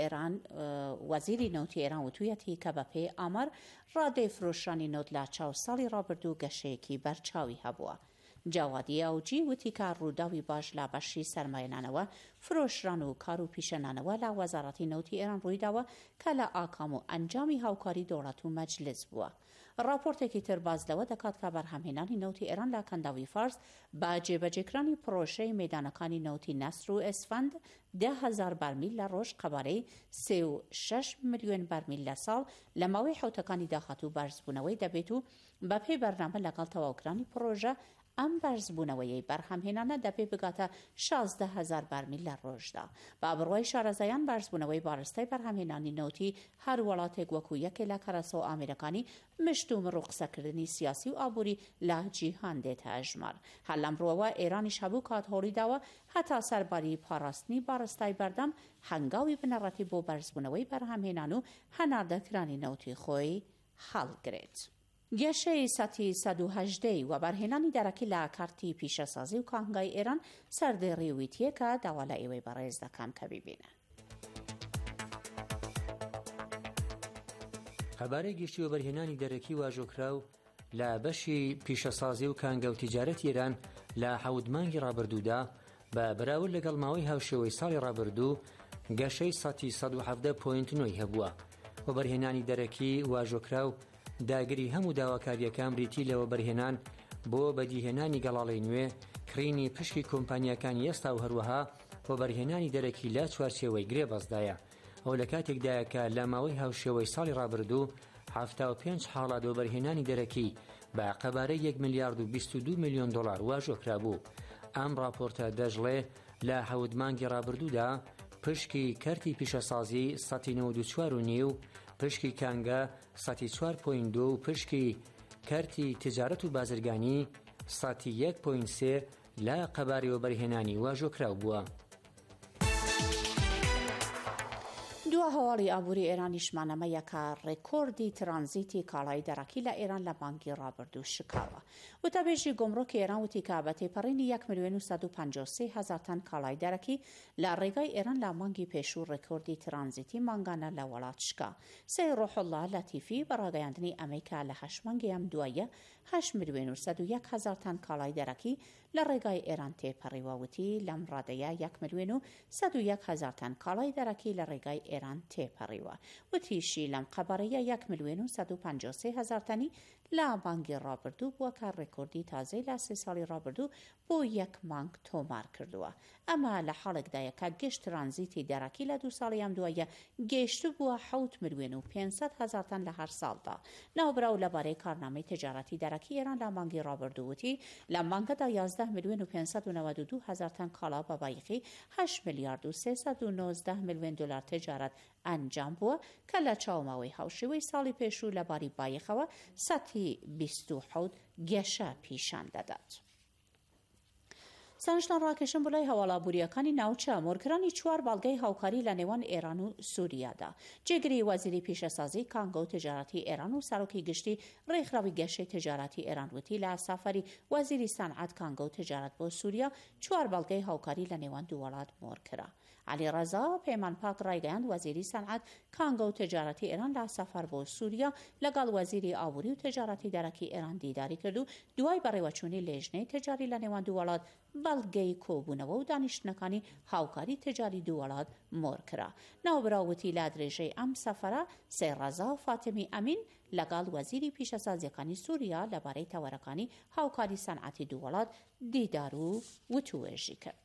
نەوتی ئێران وتویەتی کە بەپێ ئامار ڕادەی فرۆشرانی نەوت لە چاو ساڵی ڕابردوو گەشەیەکی بەرچاوی هەبووە. جاوادی ئەوجی وتی کە ڕووداوی باش لە بەشی سەرمایەنانەوە فرۆشران و کار و پیشەنانەوە لە وەزارەتی نەوتی ئێران ڕوویداوە کە لە ئاکام و ئەنجامی هاوکاری دەوڵەت و مەجلس بووە. راپۆرتێکی تر باز لەوە دەکات کە بەرهەمهێنانی نەوتی ئێران لە کەنداوی فارس بە جێبەجێکرانی پرۆژەی مەیدانەکانی نەوتی نەسر و ئێسفەند 10,000 بەرمیل لە ڕۆژ قەبارەی 36 ملیۆن بەرمیل لە ساڵ لە ماوەی حوتەکانی داهاتوو بەرزبوونەوەی دەبێت و بەپێی بەرنامە لەگەڵ تەواوکرانی پرۆژە ئەم بەرزبوونەوەیەی بەرهەمهێنانە دەبێت بگاتە 16,000 بەرمیل لە ڕۆژدا. بە بڕوای شارەزایان بەرزبوونەوەی بارستای بەرهەمهێنانی نەوتی هەر وڵاتێک وەکو یەکێ لە کەرەسە و ئامێرەکانی مشت و مڕوقسەکردنی سیاسی و ئابووری لە جیهان دێتە ئەژمار. هەر لەمڕۆوە ئێرانیش هەبوو کات هۆڵی داوە هەتا سەرباری پاراستنی بارستای بەردەم هەنگاوی بنەڕەتی بۆ بەرزبوونەوەی بەرهەمهێنان و هەناردەکرانی نەوتی خۆی هەڵگرێت. گەشەی 118 و بەرهێنانی دەرەکی لە کارتی پیشەسازی و کانگای ئێران سەردێڕی ویتیەکە داوا لە ئێوەی بەڕێز دەکەم کە بیبینە. خەبارەی گشتی و بەرهێنانی دەرەکی واژۆکراو لە بەشی پیشەسازی و کانگە و تیجارەتی ئێران لە 7 مانگی ڕابردوودا بە بەراورد لەگەڵ ماوەی هاوشێوەی ساڵی ڕابردوو گەشەی 170.9 هەبووە و بەرهێنانی دەرەکی واژۆکرا و داگیری هەموو داواکاریەکان بریتی لەوە بەرهێنان بۆ بەدیهێنانی گەڵاڵەی نوێ کڕینی پشکی کۆمپانیەکانی ئێستا و هەروەها بۆ بەرهێنانی دەرەکی لا چوارچێوەی گرێ بەزدایە ئەو لە کاتێکدایە کە لە ماوەی هاوشێوەی ساڵی ڕابردوو 75 حاڵات بۆ بەرهێنانی دەرەکی بە قەبارەی 1 ملیارد و 22 میلیۆن دۆلار واژۆکرا بوو. ئەم راپۆرتە دەژڵێ لە حەوت مانگی ڕابردوودا پشکی کەرتی پیشەسازی 194.9 پشکی کانگە 104.2 و پشکی کەرتی تجارەت و بازرگانی 101.3 لە قەبارەوە بەرهێنانی واژۆکراو بووە. دو هەواڵی ئابووری ئێرانیشمانەمەیەکە ڕێکۆردی ترانزیتی کاڵای دەرەکی لە ئێران لە مانگی ڕابردوو شکاوە. وتەبێژی گۆمڕۆکی ئێران وتی کە بە تێپەڕینی 1,153,000 تەن کاڵای دەرەکی لە ڕێگای ئێران لە مانگی پێشوو ڕێکۆردی ترانزیتی مانگانە لە وڵات شکا. سەی ڕۆحڵڵا لەتیفی بە ڕاگەیاندنی ئەمریکا لە 8 مانگی ئەم دوایە 8,101,000 تەن کاڵای دەرەکی لە ڕێگای ئێران تێپەڕیوە. وتی لەم ڕادەیە 1,101,000 تەن کاڵای دەرەکی لە ڕێگای ئێران تێپەڕیوە. وتیشی لەم قەبارەیە 1,153,000 تەنی لە مانگی ڕابردوو بووە کە ڕێکۆردی تازەی لە 3 ساڵی ڕابردوو بۆ 1 مانگ تۆمار کردووە. ئەمە لە حاڵێکدایە کە گەشت ترانزیتی دەرەکی لە 2 ساڵی ئەم دوایە گەیشت بووە 7,500,000 تەن لە هەر ساڵدا. ناوبراو لەبارەی کارنامەی تجارەتی دەرەکی ئێران لە مانگی ڕابردوو وتی لە مانگەدا 11,592,000 تەن کاڵا بە بایەخی 8 ملیارد و 319 میلیۆن دلار تجارەت ئەنجام بووە کە لە چاوماوەی هاوشێوەی ساڵی پێشوو لەباری بایەخەوە 127 گەشە پیشان دەدات. سانشتان ڕاکێشن بۆ لای هەواڵابووریەکانی ناوچە مۆرکرانی 4 باڵگەی هاوکاری لە نێوان ئێران و سووریادا. جێگری وەزیری پیشەسازی کانگە و تجارەتی ئێران و سەرۆکی گشتی ڕێکخراوی گەشەی تجارەتی ئێران وتی لە سافری وەزیری سەنعەت کانگە و تجارەت بۆ سووریا 4 باڵگەی هاوکاری لە نێوان دوو وڵات مۆرکرا. علی ڕەزا پەیمان پاک ڕایگەیاند وەزیری سەنعەت کانگە و تجارەتی ئێران لە سەفەر بۆ سووریا لەگەڵ وەزیری ئابووری و تجارەتی دەرەکی ئێران دیداری کرد و دوای بەڕێوەچوونی لێژنەی تجاری لە نێوان دوو وڵات بەڵگەی کۆبوونەوە و دانیشتنەکانی هاوکاری تجاری دوو وڵات مۆرکرا. ناوبراوتی لە درێژەی ئەم سەفەرە سێڕەزا فاتمی ئەمین لەگەڵ وەزیری پیشەسازیەکانی سووریا لەبارەی تەوەرەکانی هاوکاری سەنعەتی دوو وڵات دیدار و وتوێژی کرد.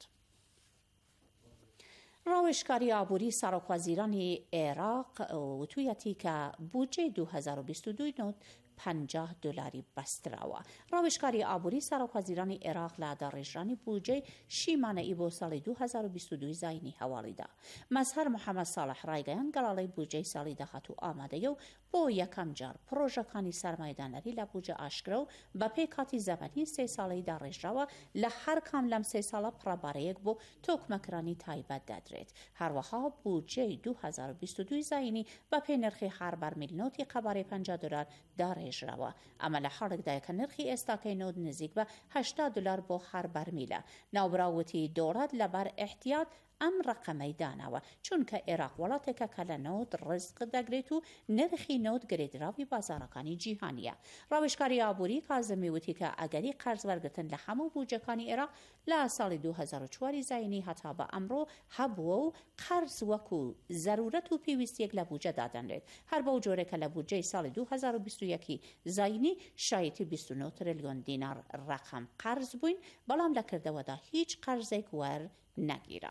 ڕاوێژکاری ئابووری سەرۆکوەزیرانی عێراق وتوویەتی کە بودجێ 2022 50 دلاری بەستراوە. ڕاوێژکاری ئابووری سەرۆکوەزیرانی عێراق لە داڕێژرانی بودجێ شیمانەئی بۆ ساڵی 2022 زاینی هەواڵیدا. مەزهەر محەممەد ساڵح ڕایگەیان گەڵاڵەی بودجەی ساڵی داهاتوو ئامادەیە و بۆ یەکەم جار پرۆژەکانی سەرمایەدانەری لە بودجە ئاشکرا و بە پێی کاتی زەمەنی 3 ساڵەی داڕێژراوە لە هەر کام لەم 3 ساڵە پڕەبارەیەک بۆ تۆکمەکرانی تایبەت دەدرێت. هەروەها بودجەی 2022 زاینی بە پێی نرخی هەربەرمیل نۆتی قەبارەی 50 دلار داڕێژراوە. ئەمە لە حاڵێکدایە کە نرخی ئێستاکەی نۆت نزیک بە 80 دلار بۆ هەر بەرمیلە. ناوبراوتی دۆڵەت لەبەر ئیحتیات ئەم ڕقەمەی داناوە چونکە عێراق وڵاتێکە کە لە نۆت ڕزق دەگرێت و نرخی نۆت گرێدراوی بازارەکانی جیهانیە. ڕاوێژکاری ئابووری کازمی وتی کە ئەگەری قەرز وەرگرتن لە هەموو بودجەکانی عێراق لە ساڵی 2004 زاینی هەتا بە ئەمڕۆ هەبووە و قەرز وەکو زەرورەت و پێویستیەک لە بودجە دادەنرێت. هەر بەو جۆرێکە لە بودجەی ساڵی 2021 زاینی شایەتی 29 تریلیۆن دینار ڕقم قەرز بووین بەڵام لە کردەوەدا هیچ قەرزێک وەرنەگیرە.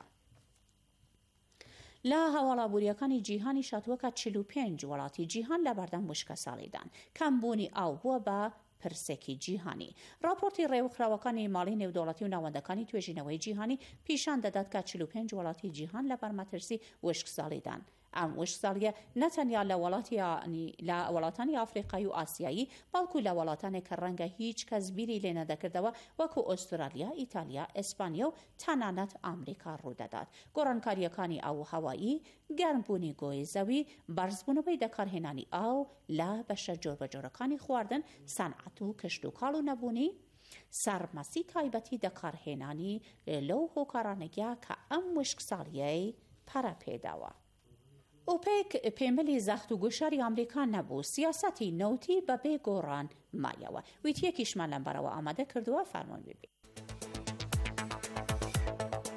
لە هەواڵابووریەکانی جیهانی شاتووەکە 45 وڵاتی جیهان لە بەردەم وشکە ساڵیدان. کەمبوونی ئاو بووە بە پرسێکی جیهانی. راپۆرتی ڕێوەخراوەکانی ماڵی نێودەوڵەتی و ناوەندەکانی توێژینەوەی جیهانی پیشان دەدات کە 45 وڵاتی جیهان لە بەرمەترسی وشک ساڵیدان. ئەم وشکساڵیە نەتەنیا لە وڵاتانی ئافریقای و ئاسیایی بەڵکو لە وڵاتانێک کە ڕەنگە هیچ کەس بیری لێ نەدەکردەوە وەکو ئۆسترالیا، ئیتالیا، ئیسپانیا و تەنانەت ئامریکا ڕوودەدات. گۆڕانکاریەکانی ئاو و هەوایی، گەرمبوونی گۆی زەوی، بەرزبوونەوەی دەکارهێنانی ئاو لە بەشە جۆربەجۆرەکانی خواردن، سەنعەت و کشت و کاڵ و نەبوونی، سەرمەسی تایبەتی دەکارهێنانی لەو هۆکارانەگیا کە ئەم وشکساڵیەی پەرە پێداوە. ئۆپێک پێمەلی زەخت و گوشاری ئەمریکا نەبوو سیاسەتی نەوتی بەبێ گۆڕان مایەوە. ویتیەکیشمان لەم بەرەوە ئامادە کردووە فەرمۆن ببێت.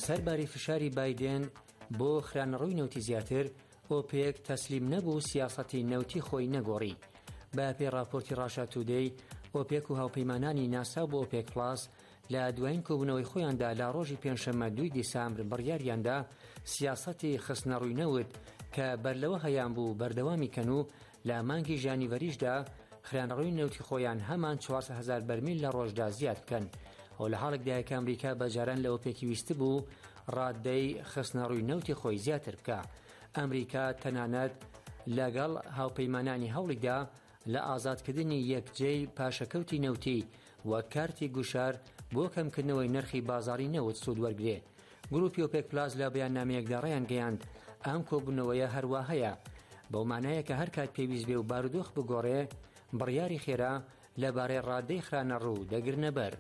سەرباری فشاری بایدێن بۆ خرانەڕووی نەوتی زیاتر ئۆپێک تەسلیم نەبوو سیاسەتی نەوتی خۆی نەگۆڕی. بە پێی راپۆرتی ڕاشا تودەی ئۆپێک و هاوپەیمانانی ناسا بۆ ئۆپێک پلاس لە دوایین کۆبوونەوەی خۆیاندا لە ڕۆژی پێنجشەممە 2 دیسامبر بڕیاریاندا سیاسەتی خستنەڕووی نەوت کە بەرلەوە هەیان بوو بەردەوامی کەن و لە مانگی ژانیڤەریشدا خرانەڕووی نەوتی خۆیان هەمان 400,000 بەرمیل لە ڕۆژدا زیاد بکەن. ئەو لە حاڵێکدایە کە ئەمریکا بەجاران لە ئۆپێکی ویست بوو ڕاددەی خستنەڕووی نەوتی خۆی زیاتر بکە. ئەمریکا تەنانەت لەگەڵ هاوپەیمانانی هەوڵیدا لە ئازادکردنی یەکجێی پاشەکەوتی نەوتی وە کارتی گوشار بۆ کەمکردنەوەی نرخی بازاری نەوت سوود وەرگرێ. گروپی ئۆپێک پلاس لە بەیاننامەیەکدا ڕێیان گەیاند ئەم کۆبوونەوەیە هەروە هەیە بەو مانایە کە هەر کات پێویست بێ و بارودۆخ بگۆڕێ بڕیاری خێرا لەبارەی ڕاددەی خرانەڕوو دەگرنە بەر.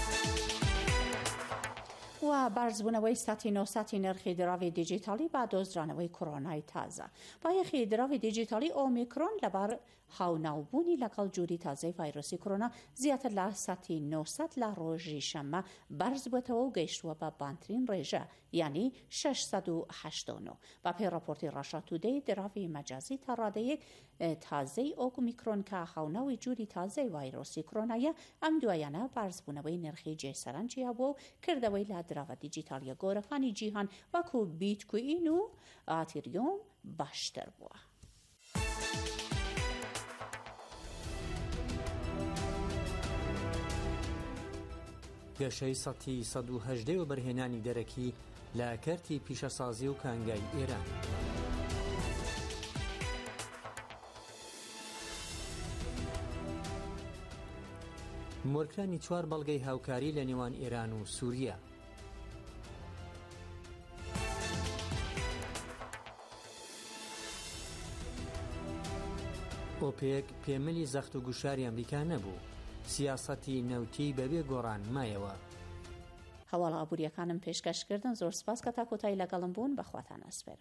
و بەرزبوونەوەی سەتی نۆسەتی نرخی دراوی دیجیتالی با دۆزرانەوەی کۆرۆنای تازە. بایەخی دراوی دیجیتالی ئۆمیکرۆن لەبار هاوناوبوونی لەگەڵ جووری تازەی ڤایرۆسی کۆرۆنا زیاتر لە سەتی 900 لە ڕۆژی شەممە بەرز بووەتەوە و گەیشتووە بە بانترین ڕێژە یعنی 689. با پێی راپۆرتی ڕاشا تودەی دراوی مەجازی تا ڕادەیەک تازەی ئۆمیکرۆن کە هاوناوی جووری تازەی ڤایرۆسی کۆرۆنایە ئەم دوایانە بەرزبوونەوەی نرخی جێسەرنجیا بوو و کردەوەی لە دراوە دیجیتالیە گۆرەکانی جیهان وەکو بیتکوئین و ئاتریۆم باشتر بووە. گەشەی سەتی 118 و بەرهێنانی دەرەکی لە کەرتی پیشەسازی و کانگای ئێران. مۆرکرانی 4 بەڵگەی هاوکاری لە نێوان ئێران و سووریا. ئۆپێک پێمەلی زەخت و گوشاری ئەمریکا نەبوو. سیاسەتی نەوتی بەبێ گۆڕان مایەوە. هەواڵە ئابوووریەکانم پێشکەشکردن. زۆر سپاس کە تا کۆتایی لەگەڵم بوون. بەخواتان ئەسپێرم.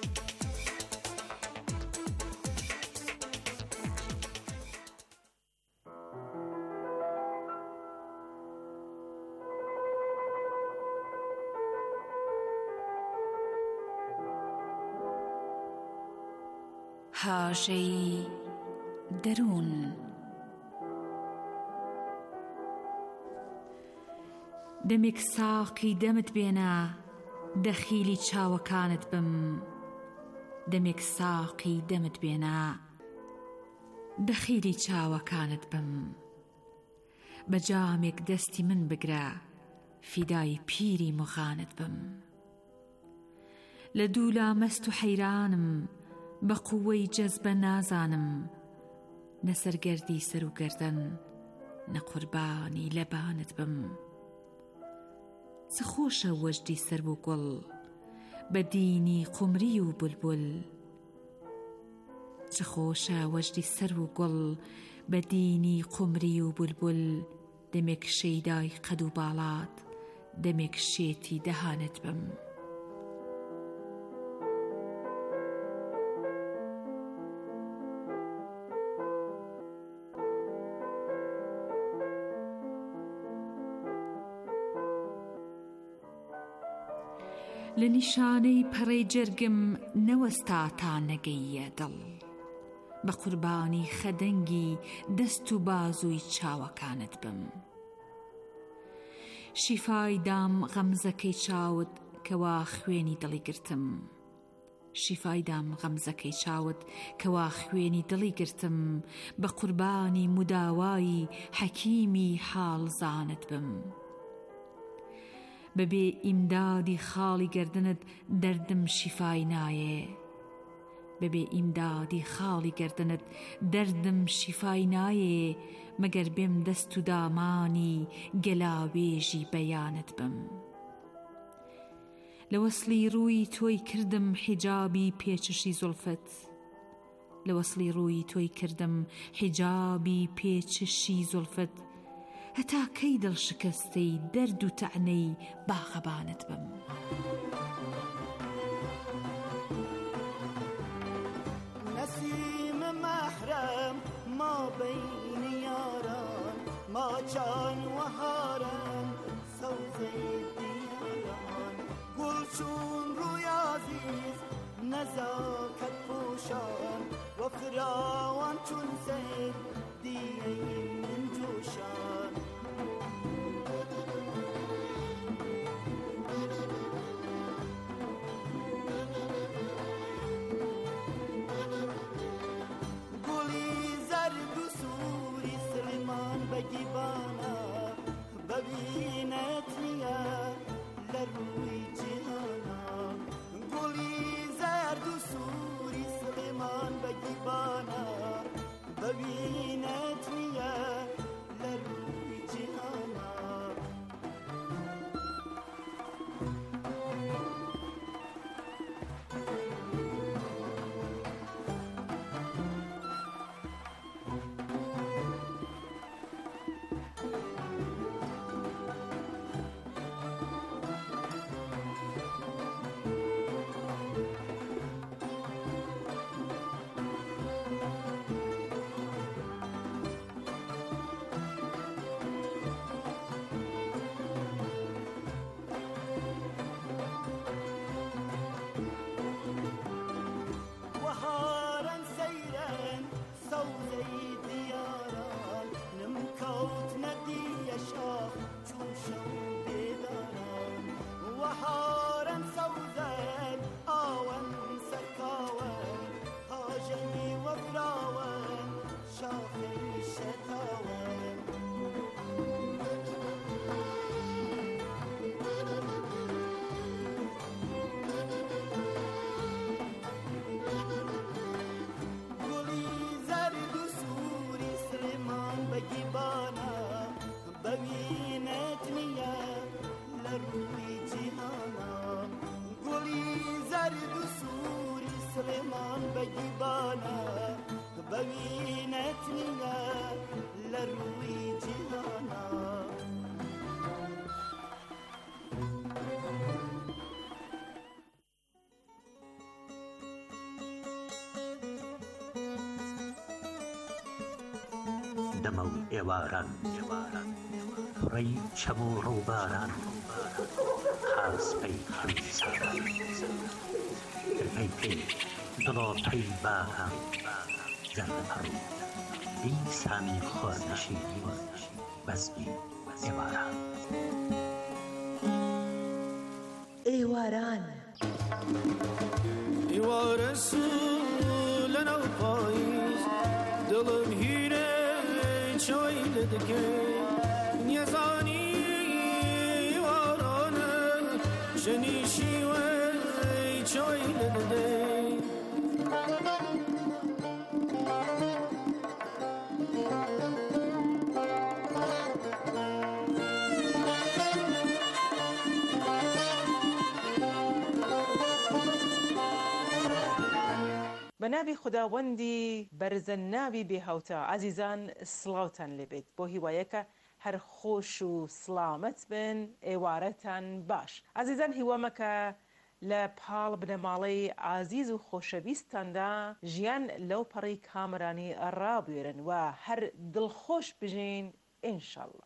هاژەی دەروون. دەمێک ساقی دەمت بێنە دەخیلی چاوەکانت بم. دەمێک ساقی دەمت بێنە دەخیلی چاوەکانت بم. بە جامێک دەستی من بگرە فیدای پیری مغانت بم. لە دوولا مەست و حەیرانم بە قووەی جەزبە نازانم. نەسەرگەردی سەر و گەردەن نەقوربانی لەبانت بم. چ خۆشە وەجدی سەر و گوڵ بە دینی قومری و بولبول. چ خۆشە وەجدی سەر و گوڵ بە دینی قومری و بولبول. دەمێک شەیدای قەد و باڵات دەمێک شێتی دەهانت بم. لە نیشانەی پەڕەی جەرگم نەوەستا تا نەگەیە دڵ. بە قوربانی خەدەنگی دەست و بازووی چاوەکانت بم. شیفای دام غەمزەکەی چاوت کەوا خوێنی دڵی گرتم. شیفای دام غەمزەکەی چاوت کەوا خوێنی دڵی گرتم. بە قوربانی مداوایی حەکیمی حاڵزانت بم. بەبێ ئیمدادی خاڵی گردنت دەردم شیفای نایێ. بەبێ ئیمدادی خاڵی گردنت دەردم شیفای نایێ. مەگەر بێم دەست و دامانی گەلاوێژی بەیانت بم. لە وەسلی ڕووی تۆی کردم حیجابی پێچشی زولفت. لە وەسلی ڕووی تۆی کردم حیجابی پێچشی زولفت. هەتا کەی دڵشکەستەی دەرد و تەعنەی باغەبانت بم. نسیم محرم ما بین یاران ما جان و هارم سوز دیاران نزاکت پوشان و فراوان چون سیل دیه من جوشان گلی زرد و سوری سلیمان بگیبانا ببینت نیا لروی جهانا گلی زرد و سوری سلیمان بگیبانا ببینت نیا لروی جهانا دەمە و ئێواران ڕێی چەم و ڕووباران قاسپەی خەمساران گرپەی پێی دڵۆپەی باهان زەردەپەڕ و دیسانی خۆرنشینی بەزمی ئێواران ئێواران ئێوارە سوو لەناو پاییز دڵم هیرە چۆی لە دەکەی نیەزانی ئێوارانە شەنیشیوەی چۆی لە دەدەی بەناوی خوداوەندی بەرزە ناوی بێهاوتە عەزیزان سڵاوتان لێبێت بۆ هیوایەکە هەر خۆش و سلامت بن ئێوارەتان باش عەزیزان هیوامەکە لە پاڵ بنەماڵەی عزیز و خۆشەویستاندا ژیان لەو پەڕی کامرانی ڕابێرن و هەر دڵخۆش بژین ئینشاءالله.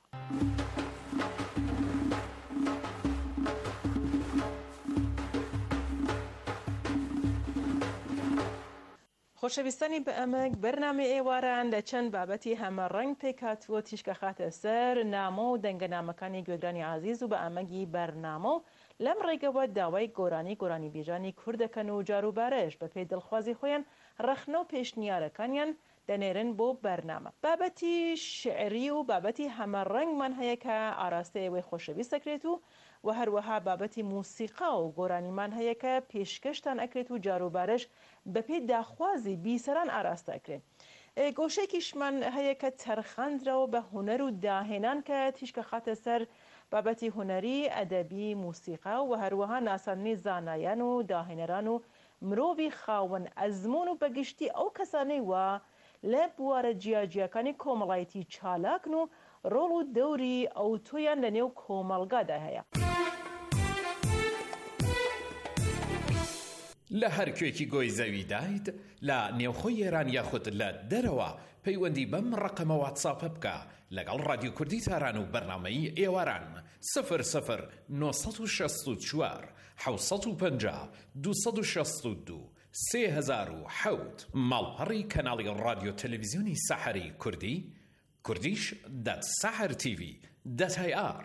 خۆشەویستانی بە ئەمەک بەرنامەی ئێواران لە چەند بابەتی هەمە ڕەنگ پێکاتوە تیشکە خاتە سەر نامە و دەنگەنامەکانی گوێگرانی عزیز و بە ئەمەگی بەرنامە و لەم ڕێگەوە داوای گۆرانی بیژانی کوردەکەن و جاروبارەش بە پێی دڵخوازی خۆیان ڕەخنە و پێشنیارەکانیان دەنێرن بۆ بەرنامە. بابەتی شعری و بابەتی هەمە ڕەنگمان هەیە کە ئاراستەیەوەی خۆشەویست دەکرێت و هەروەها بابەتی موسیقا و گۆرانیمان هەیە کە پێشکەشتان ئەکرێت و جاروبارەش بە پێی داخوازی بیسەران ئاراستە ئەکرێت. گۆشێکیشمان هەیە کە تەرخاندرەوە بە هونەر و داهێنان کە تیشکە خاتە سەر بابەتی هونەری ئەدەبی موسیقا و هەروەها ناساندنی زانایان و داهێنەران و مرۆڤی خاوەن ئەزمون و بەگشتی ئەو کەسانەی وە لە بوارە جیاجیەکانی کۆمەڵایەتی چالاکن و ڕۆڵ و دەوری ئەو تۆیان لە نێو کۆمەڵگادا هەیە. لە هەر کوێکی گۆی زەوی دایت لە نێوخۆی ئێران یاخود لە دەرەوە پەیوەندی بەم ڕقەمە واتساپە بکە لەگەڵ رادیۆ کوردی تاران و بەرنامەی ئێواران 00 964 750 262 3007 ماڵپەڕی کەناڵی ڕادیۆ تەلەڤیزیۆنی سەحەری کوردی کوردیش سەحەر تیڤی .ir.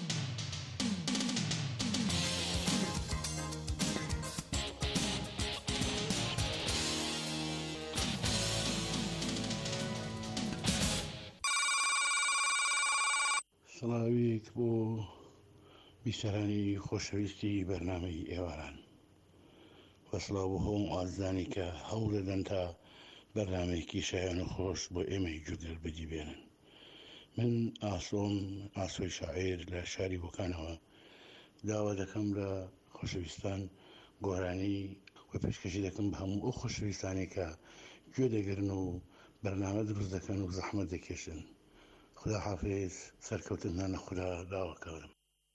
سڵاویت بۆ بیسەرانی خۆشەویستی بەرنامەی ئێواران وەسڵاو بۆ هەموو ئازانی کە هەوڵ دەدەن تا بەرنامەیەکی شایان و خۆش بۆ ئێمەی گوێگەر بدیبێنن. من ئاسۆم ئاسۆی شاعیر لە شاری بۆکانەوە داوا دەکەم لە خۆشەویستان گۆرانی و پێشکەشی دەکەم بە هەموو ئەو خۆشەویستانی کە گوێ دەگرن و بەرنامە دروست دەکەن و زەحمەت دەکێشن. خدا حافظ، سەرکەوتنانە خدا داواکەورم.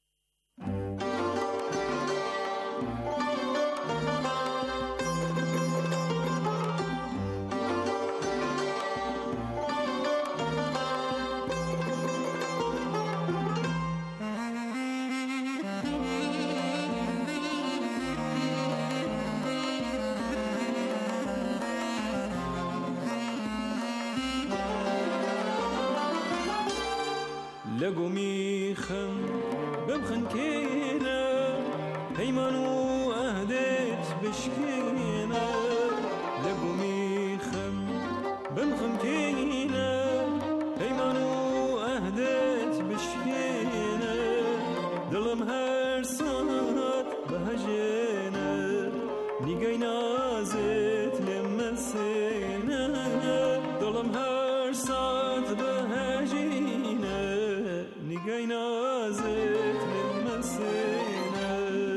لقومي خم بمخن كينا هيمان وأهديت بشكينا لقومي خم بمخن كينا هيمان وأهديت بشكينا ظلم هرسات بهجينا نيجينا زيت لمسينا ظلم هرسات بهجينا نيجينا زيت لمسينا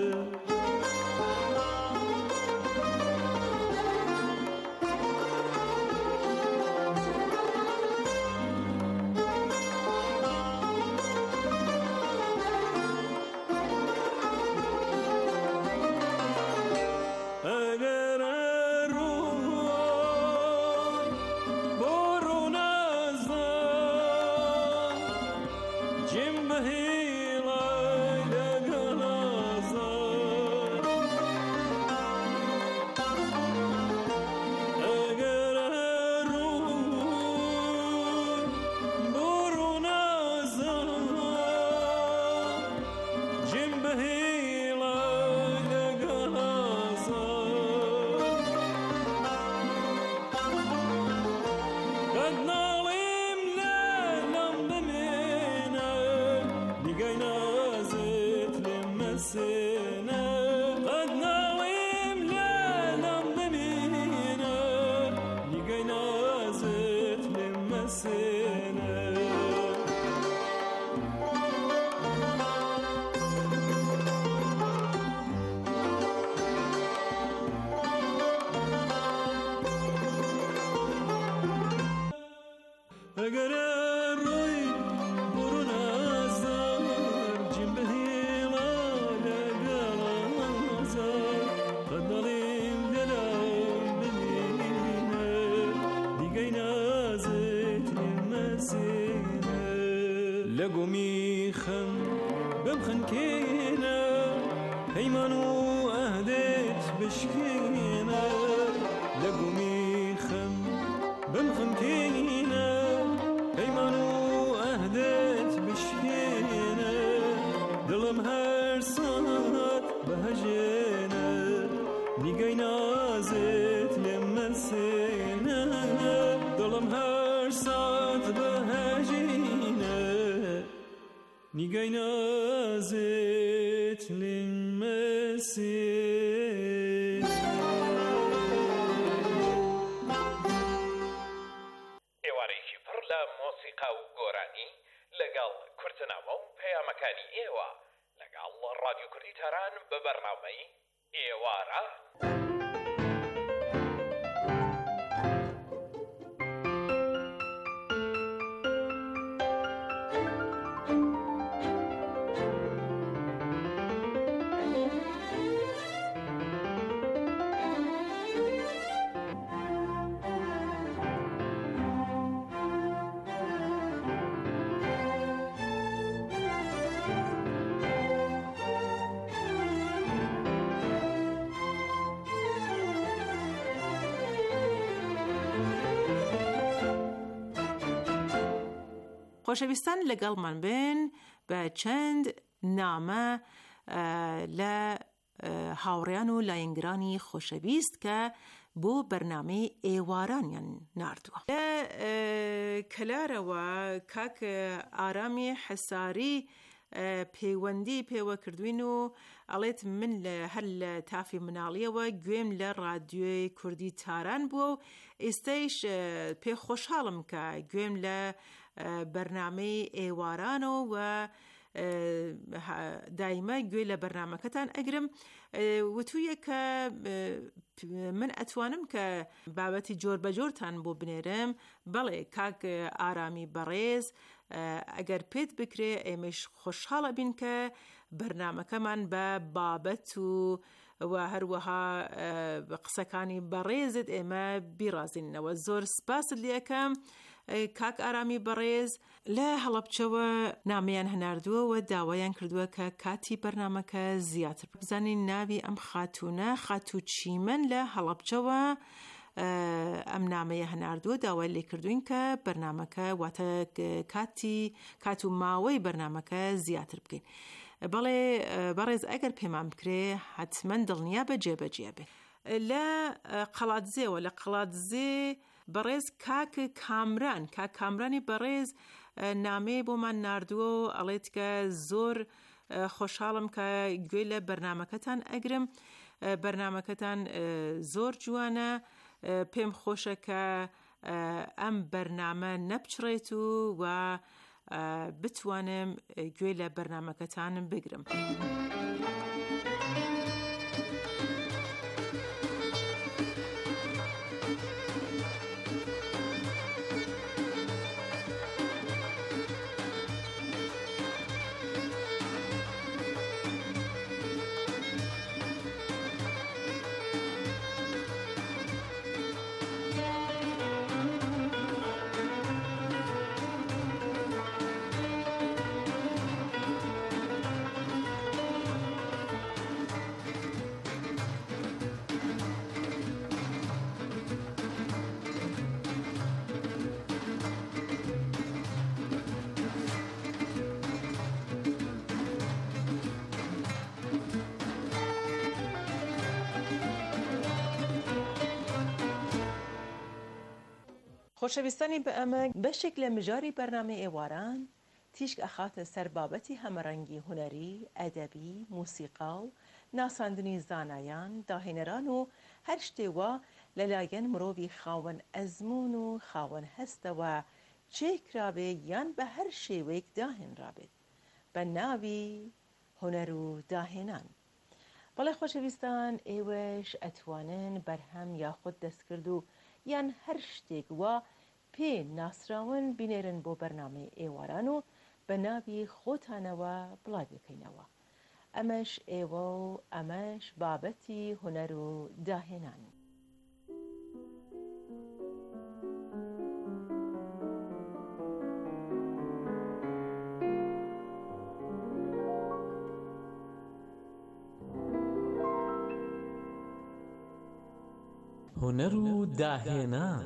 أجر الروح برونا زان جنبه ليلى جنازان أجر الروح برونا زان جنبه ليلى جنازان قد نظلم لم بمنا لقينا زيت لمسينا قد نظلم لم بمنا لقينا زيت لمسينا أجر الروي برونا زار جنبه لا جرازار قد ظلم دلم بنينا لقينا زيت لمسينا لقومي خم بمخن كينا هيمان وأهديت بشكينا لقومي خم بمخن كينا هيمان وأهديت بشكينا ظلم هرسات بهجينا لقينا زيت لمسينا ظلم هرسات بهجينا لقينا زيت لمسينا ئێوارەیەکی پڕ لە مۆسیقا و گۆرانی لەگەڵ کورتنامە و پەیامەکانی ئێوە لەگەڵ ڕادیۆ کوردی تاران بە بەرنامەی ئێوارە. خۆشەویستان لەگەڵمان بن بە چەند نامە لە هاوڕێیان و لایەنگرانی خۆشەویست کە بۆ بەرنامەی ئێوارانیان ناردووە. لە کەلارەوە کاک ئارامی حەساری پەیوەندی پێوە کردوین و ئەڵێت من هەر لە تافی مناڵیەوە گوێم لە رادیۆی کوردی تاران بووە و ئێستایش پێ خۆشحاڵم کە گوێم لە بەرنامەی ئێوارانەوە و دایمە گوێ لە بەرنامەکەتان ئەگرم. وتویە کە من ئەتوانم کە بابەتی جۆر بە جۆرتان بۆ بنێرم. بەڵێ کاک ئارامی بەڕێز، ئەگەر پێت بکرێ ئێمەش خۆشحاڵە بین کە بەرنامەکەمان بە بابەت و هەروەها قسەکانی بەڕێزت ئێمە بیرازینەوە. زۆر سپاست لێ ئەەکەم کاک ئارامی بەڕێز. لە هەڵەبجەوە نامەیان هەناردووە و داوایان کردووە کە کاتی بەرنامەکە زیاتر بزانین ناوی ئەم خاتوونە خاتوو چیمەن لە هەڵەبجەوە ئەم نامەیە هەناردووە داوای لێ کردوین کە بەرنامەکە واتە کات و ماوەی بەرنامەکە زیاتر بکەین. بەڵێ بەڕێز ئەگەر پێمان بکرێ حتمما دڵنیا بە جێبەجێ بێ. لە قەڵاتزێەوە لە قەڵاتزێ بەڕێز کاک کامرانی بەڕێز نامەیە بۆمان ناردووە و ئەڵێت کە زۆر خۆشحاڵم کە گوێ لە بەرنامەکەتان ئەگرم. بەرنامەکەتان زۆر جوانە، پێم خۆشە کە ئەم بەرنامە نەپچڕێت و بتوانم گوێ لە بەرنامەکەتانم بگرم. خۆشەویستانی بە ئەمە بەشێک لە مژاری بەرنامەی ئێواران تیشک ئەخاتە سەر بابەتی هەمەڕەنگی هونەری، ئەدەبی، موسیقا و ناساندنی زانایان، داهێنەران و هەر شتێوە لەلایەن مرۆڤی خاوەن ئەزمون و خاوەن هەستەوە چێکرابێ یان بە هەر شێوەیەک داهێنرابێت بە ناوی هونەر و داهێنان. بەڵێ خۆشەویستان، ئێوەش ئەتوانن بەرهەم یاخود دەستکرد و یان هەر شتێک وە پێ ناسراون بینێرن بۆ بەرنامەی ئێواران و بە ناوی خۆتانەوە بڵاو بکەینەوە. ئەمەش ئێوە و ئەمەش بابەتی هونەر و داهێنان. هونەر و داهێنان.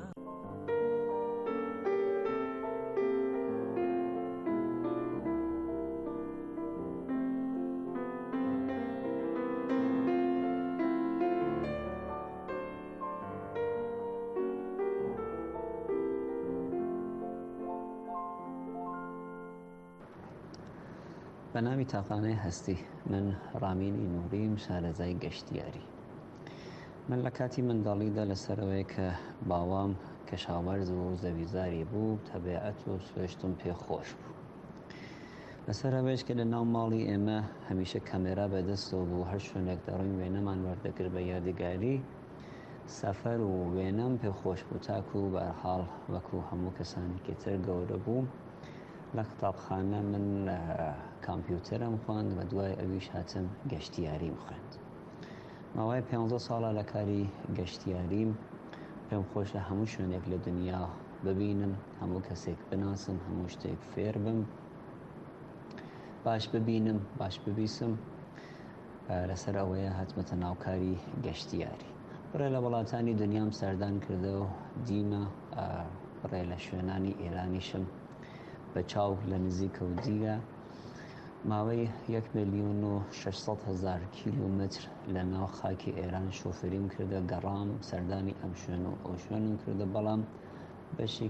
بە نامی تاقانەی هەستی، من ڕامینی نووریم، شارەزای گەشتیاری. من لە کاتی منداڵیدا لەسەرەوەی کە باوام کەشاوەرز و زەویزاری بوو، تەبیعەت و سوێشتم پێ خۆش بوو. لەسەرەوەیش کە لە ناو ماڵی ئێمە هەمیشە کامێرا بەدەستەوە بوو، هەر شوێنێک دەڕۆین وێنەمان وەردەگرت بە یادگاری. سەفەر و وێنەم پێ خۆش بوو، تاکو و بەرحاڵ وەکو هەموو کەسانێکی تر گەورە بوو. لە قوتابخانە من کامپیوتەرم خوێند و دوای ئەویش هاتم گەشتیاریم خوێند. ماوەی 15 ساڵە لە کاری گەشتیاریم. پێم خۆش لە هەموو شوێنێک لە دنیا ببینم، هەموو کەسێک بناسم، هەموو شتێک فێر بم، باش ببینم، باش ببیسم. لەسەر ئەوەیە هاتمەتە ناوکاری گەشتیاری. بڕێ لە وڵاتانی دنیام سەردان کردە و دیمە بڕێ لە شوێنانی ئێرانیشم بە چاو لە نزیکە و جیگە ماوەی 1,600,000 کیلومتر لە ناو خاکی ئێران شۆفێریم کردە گەڕام سەردانی ئەم شوێن و ئەو شوێنم کردە بەڵام بەشی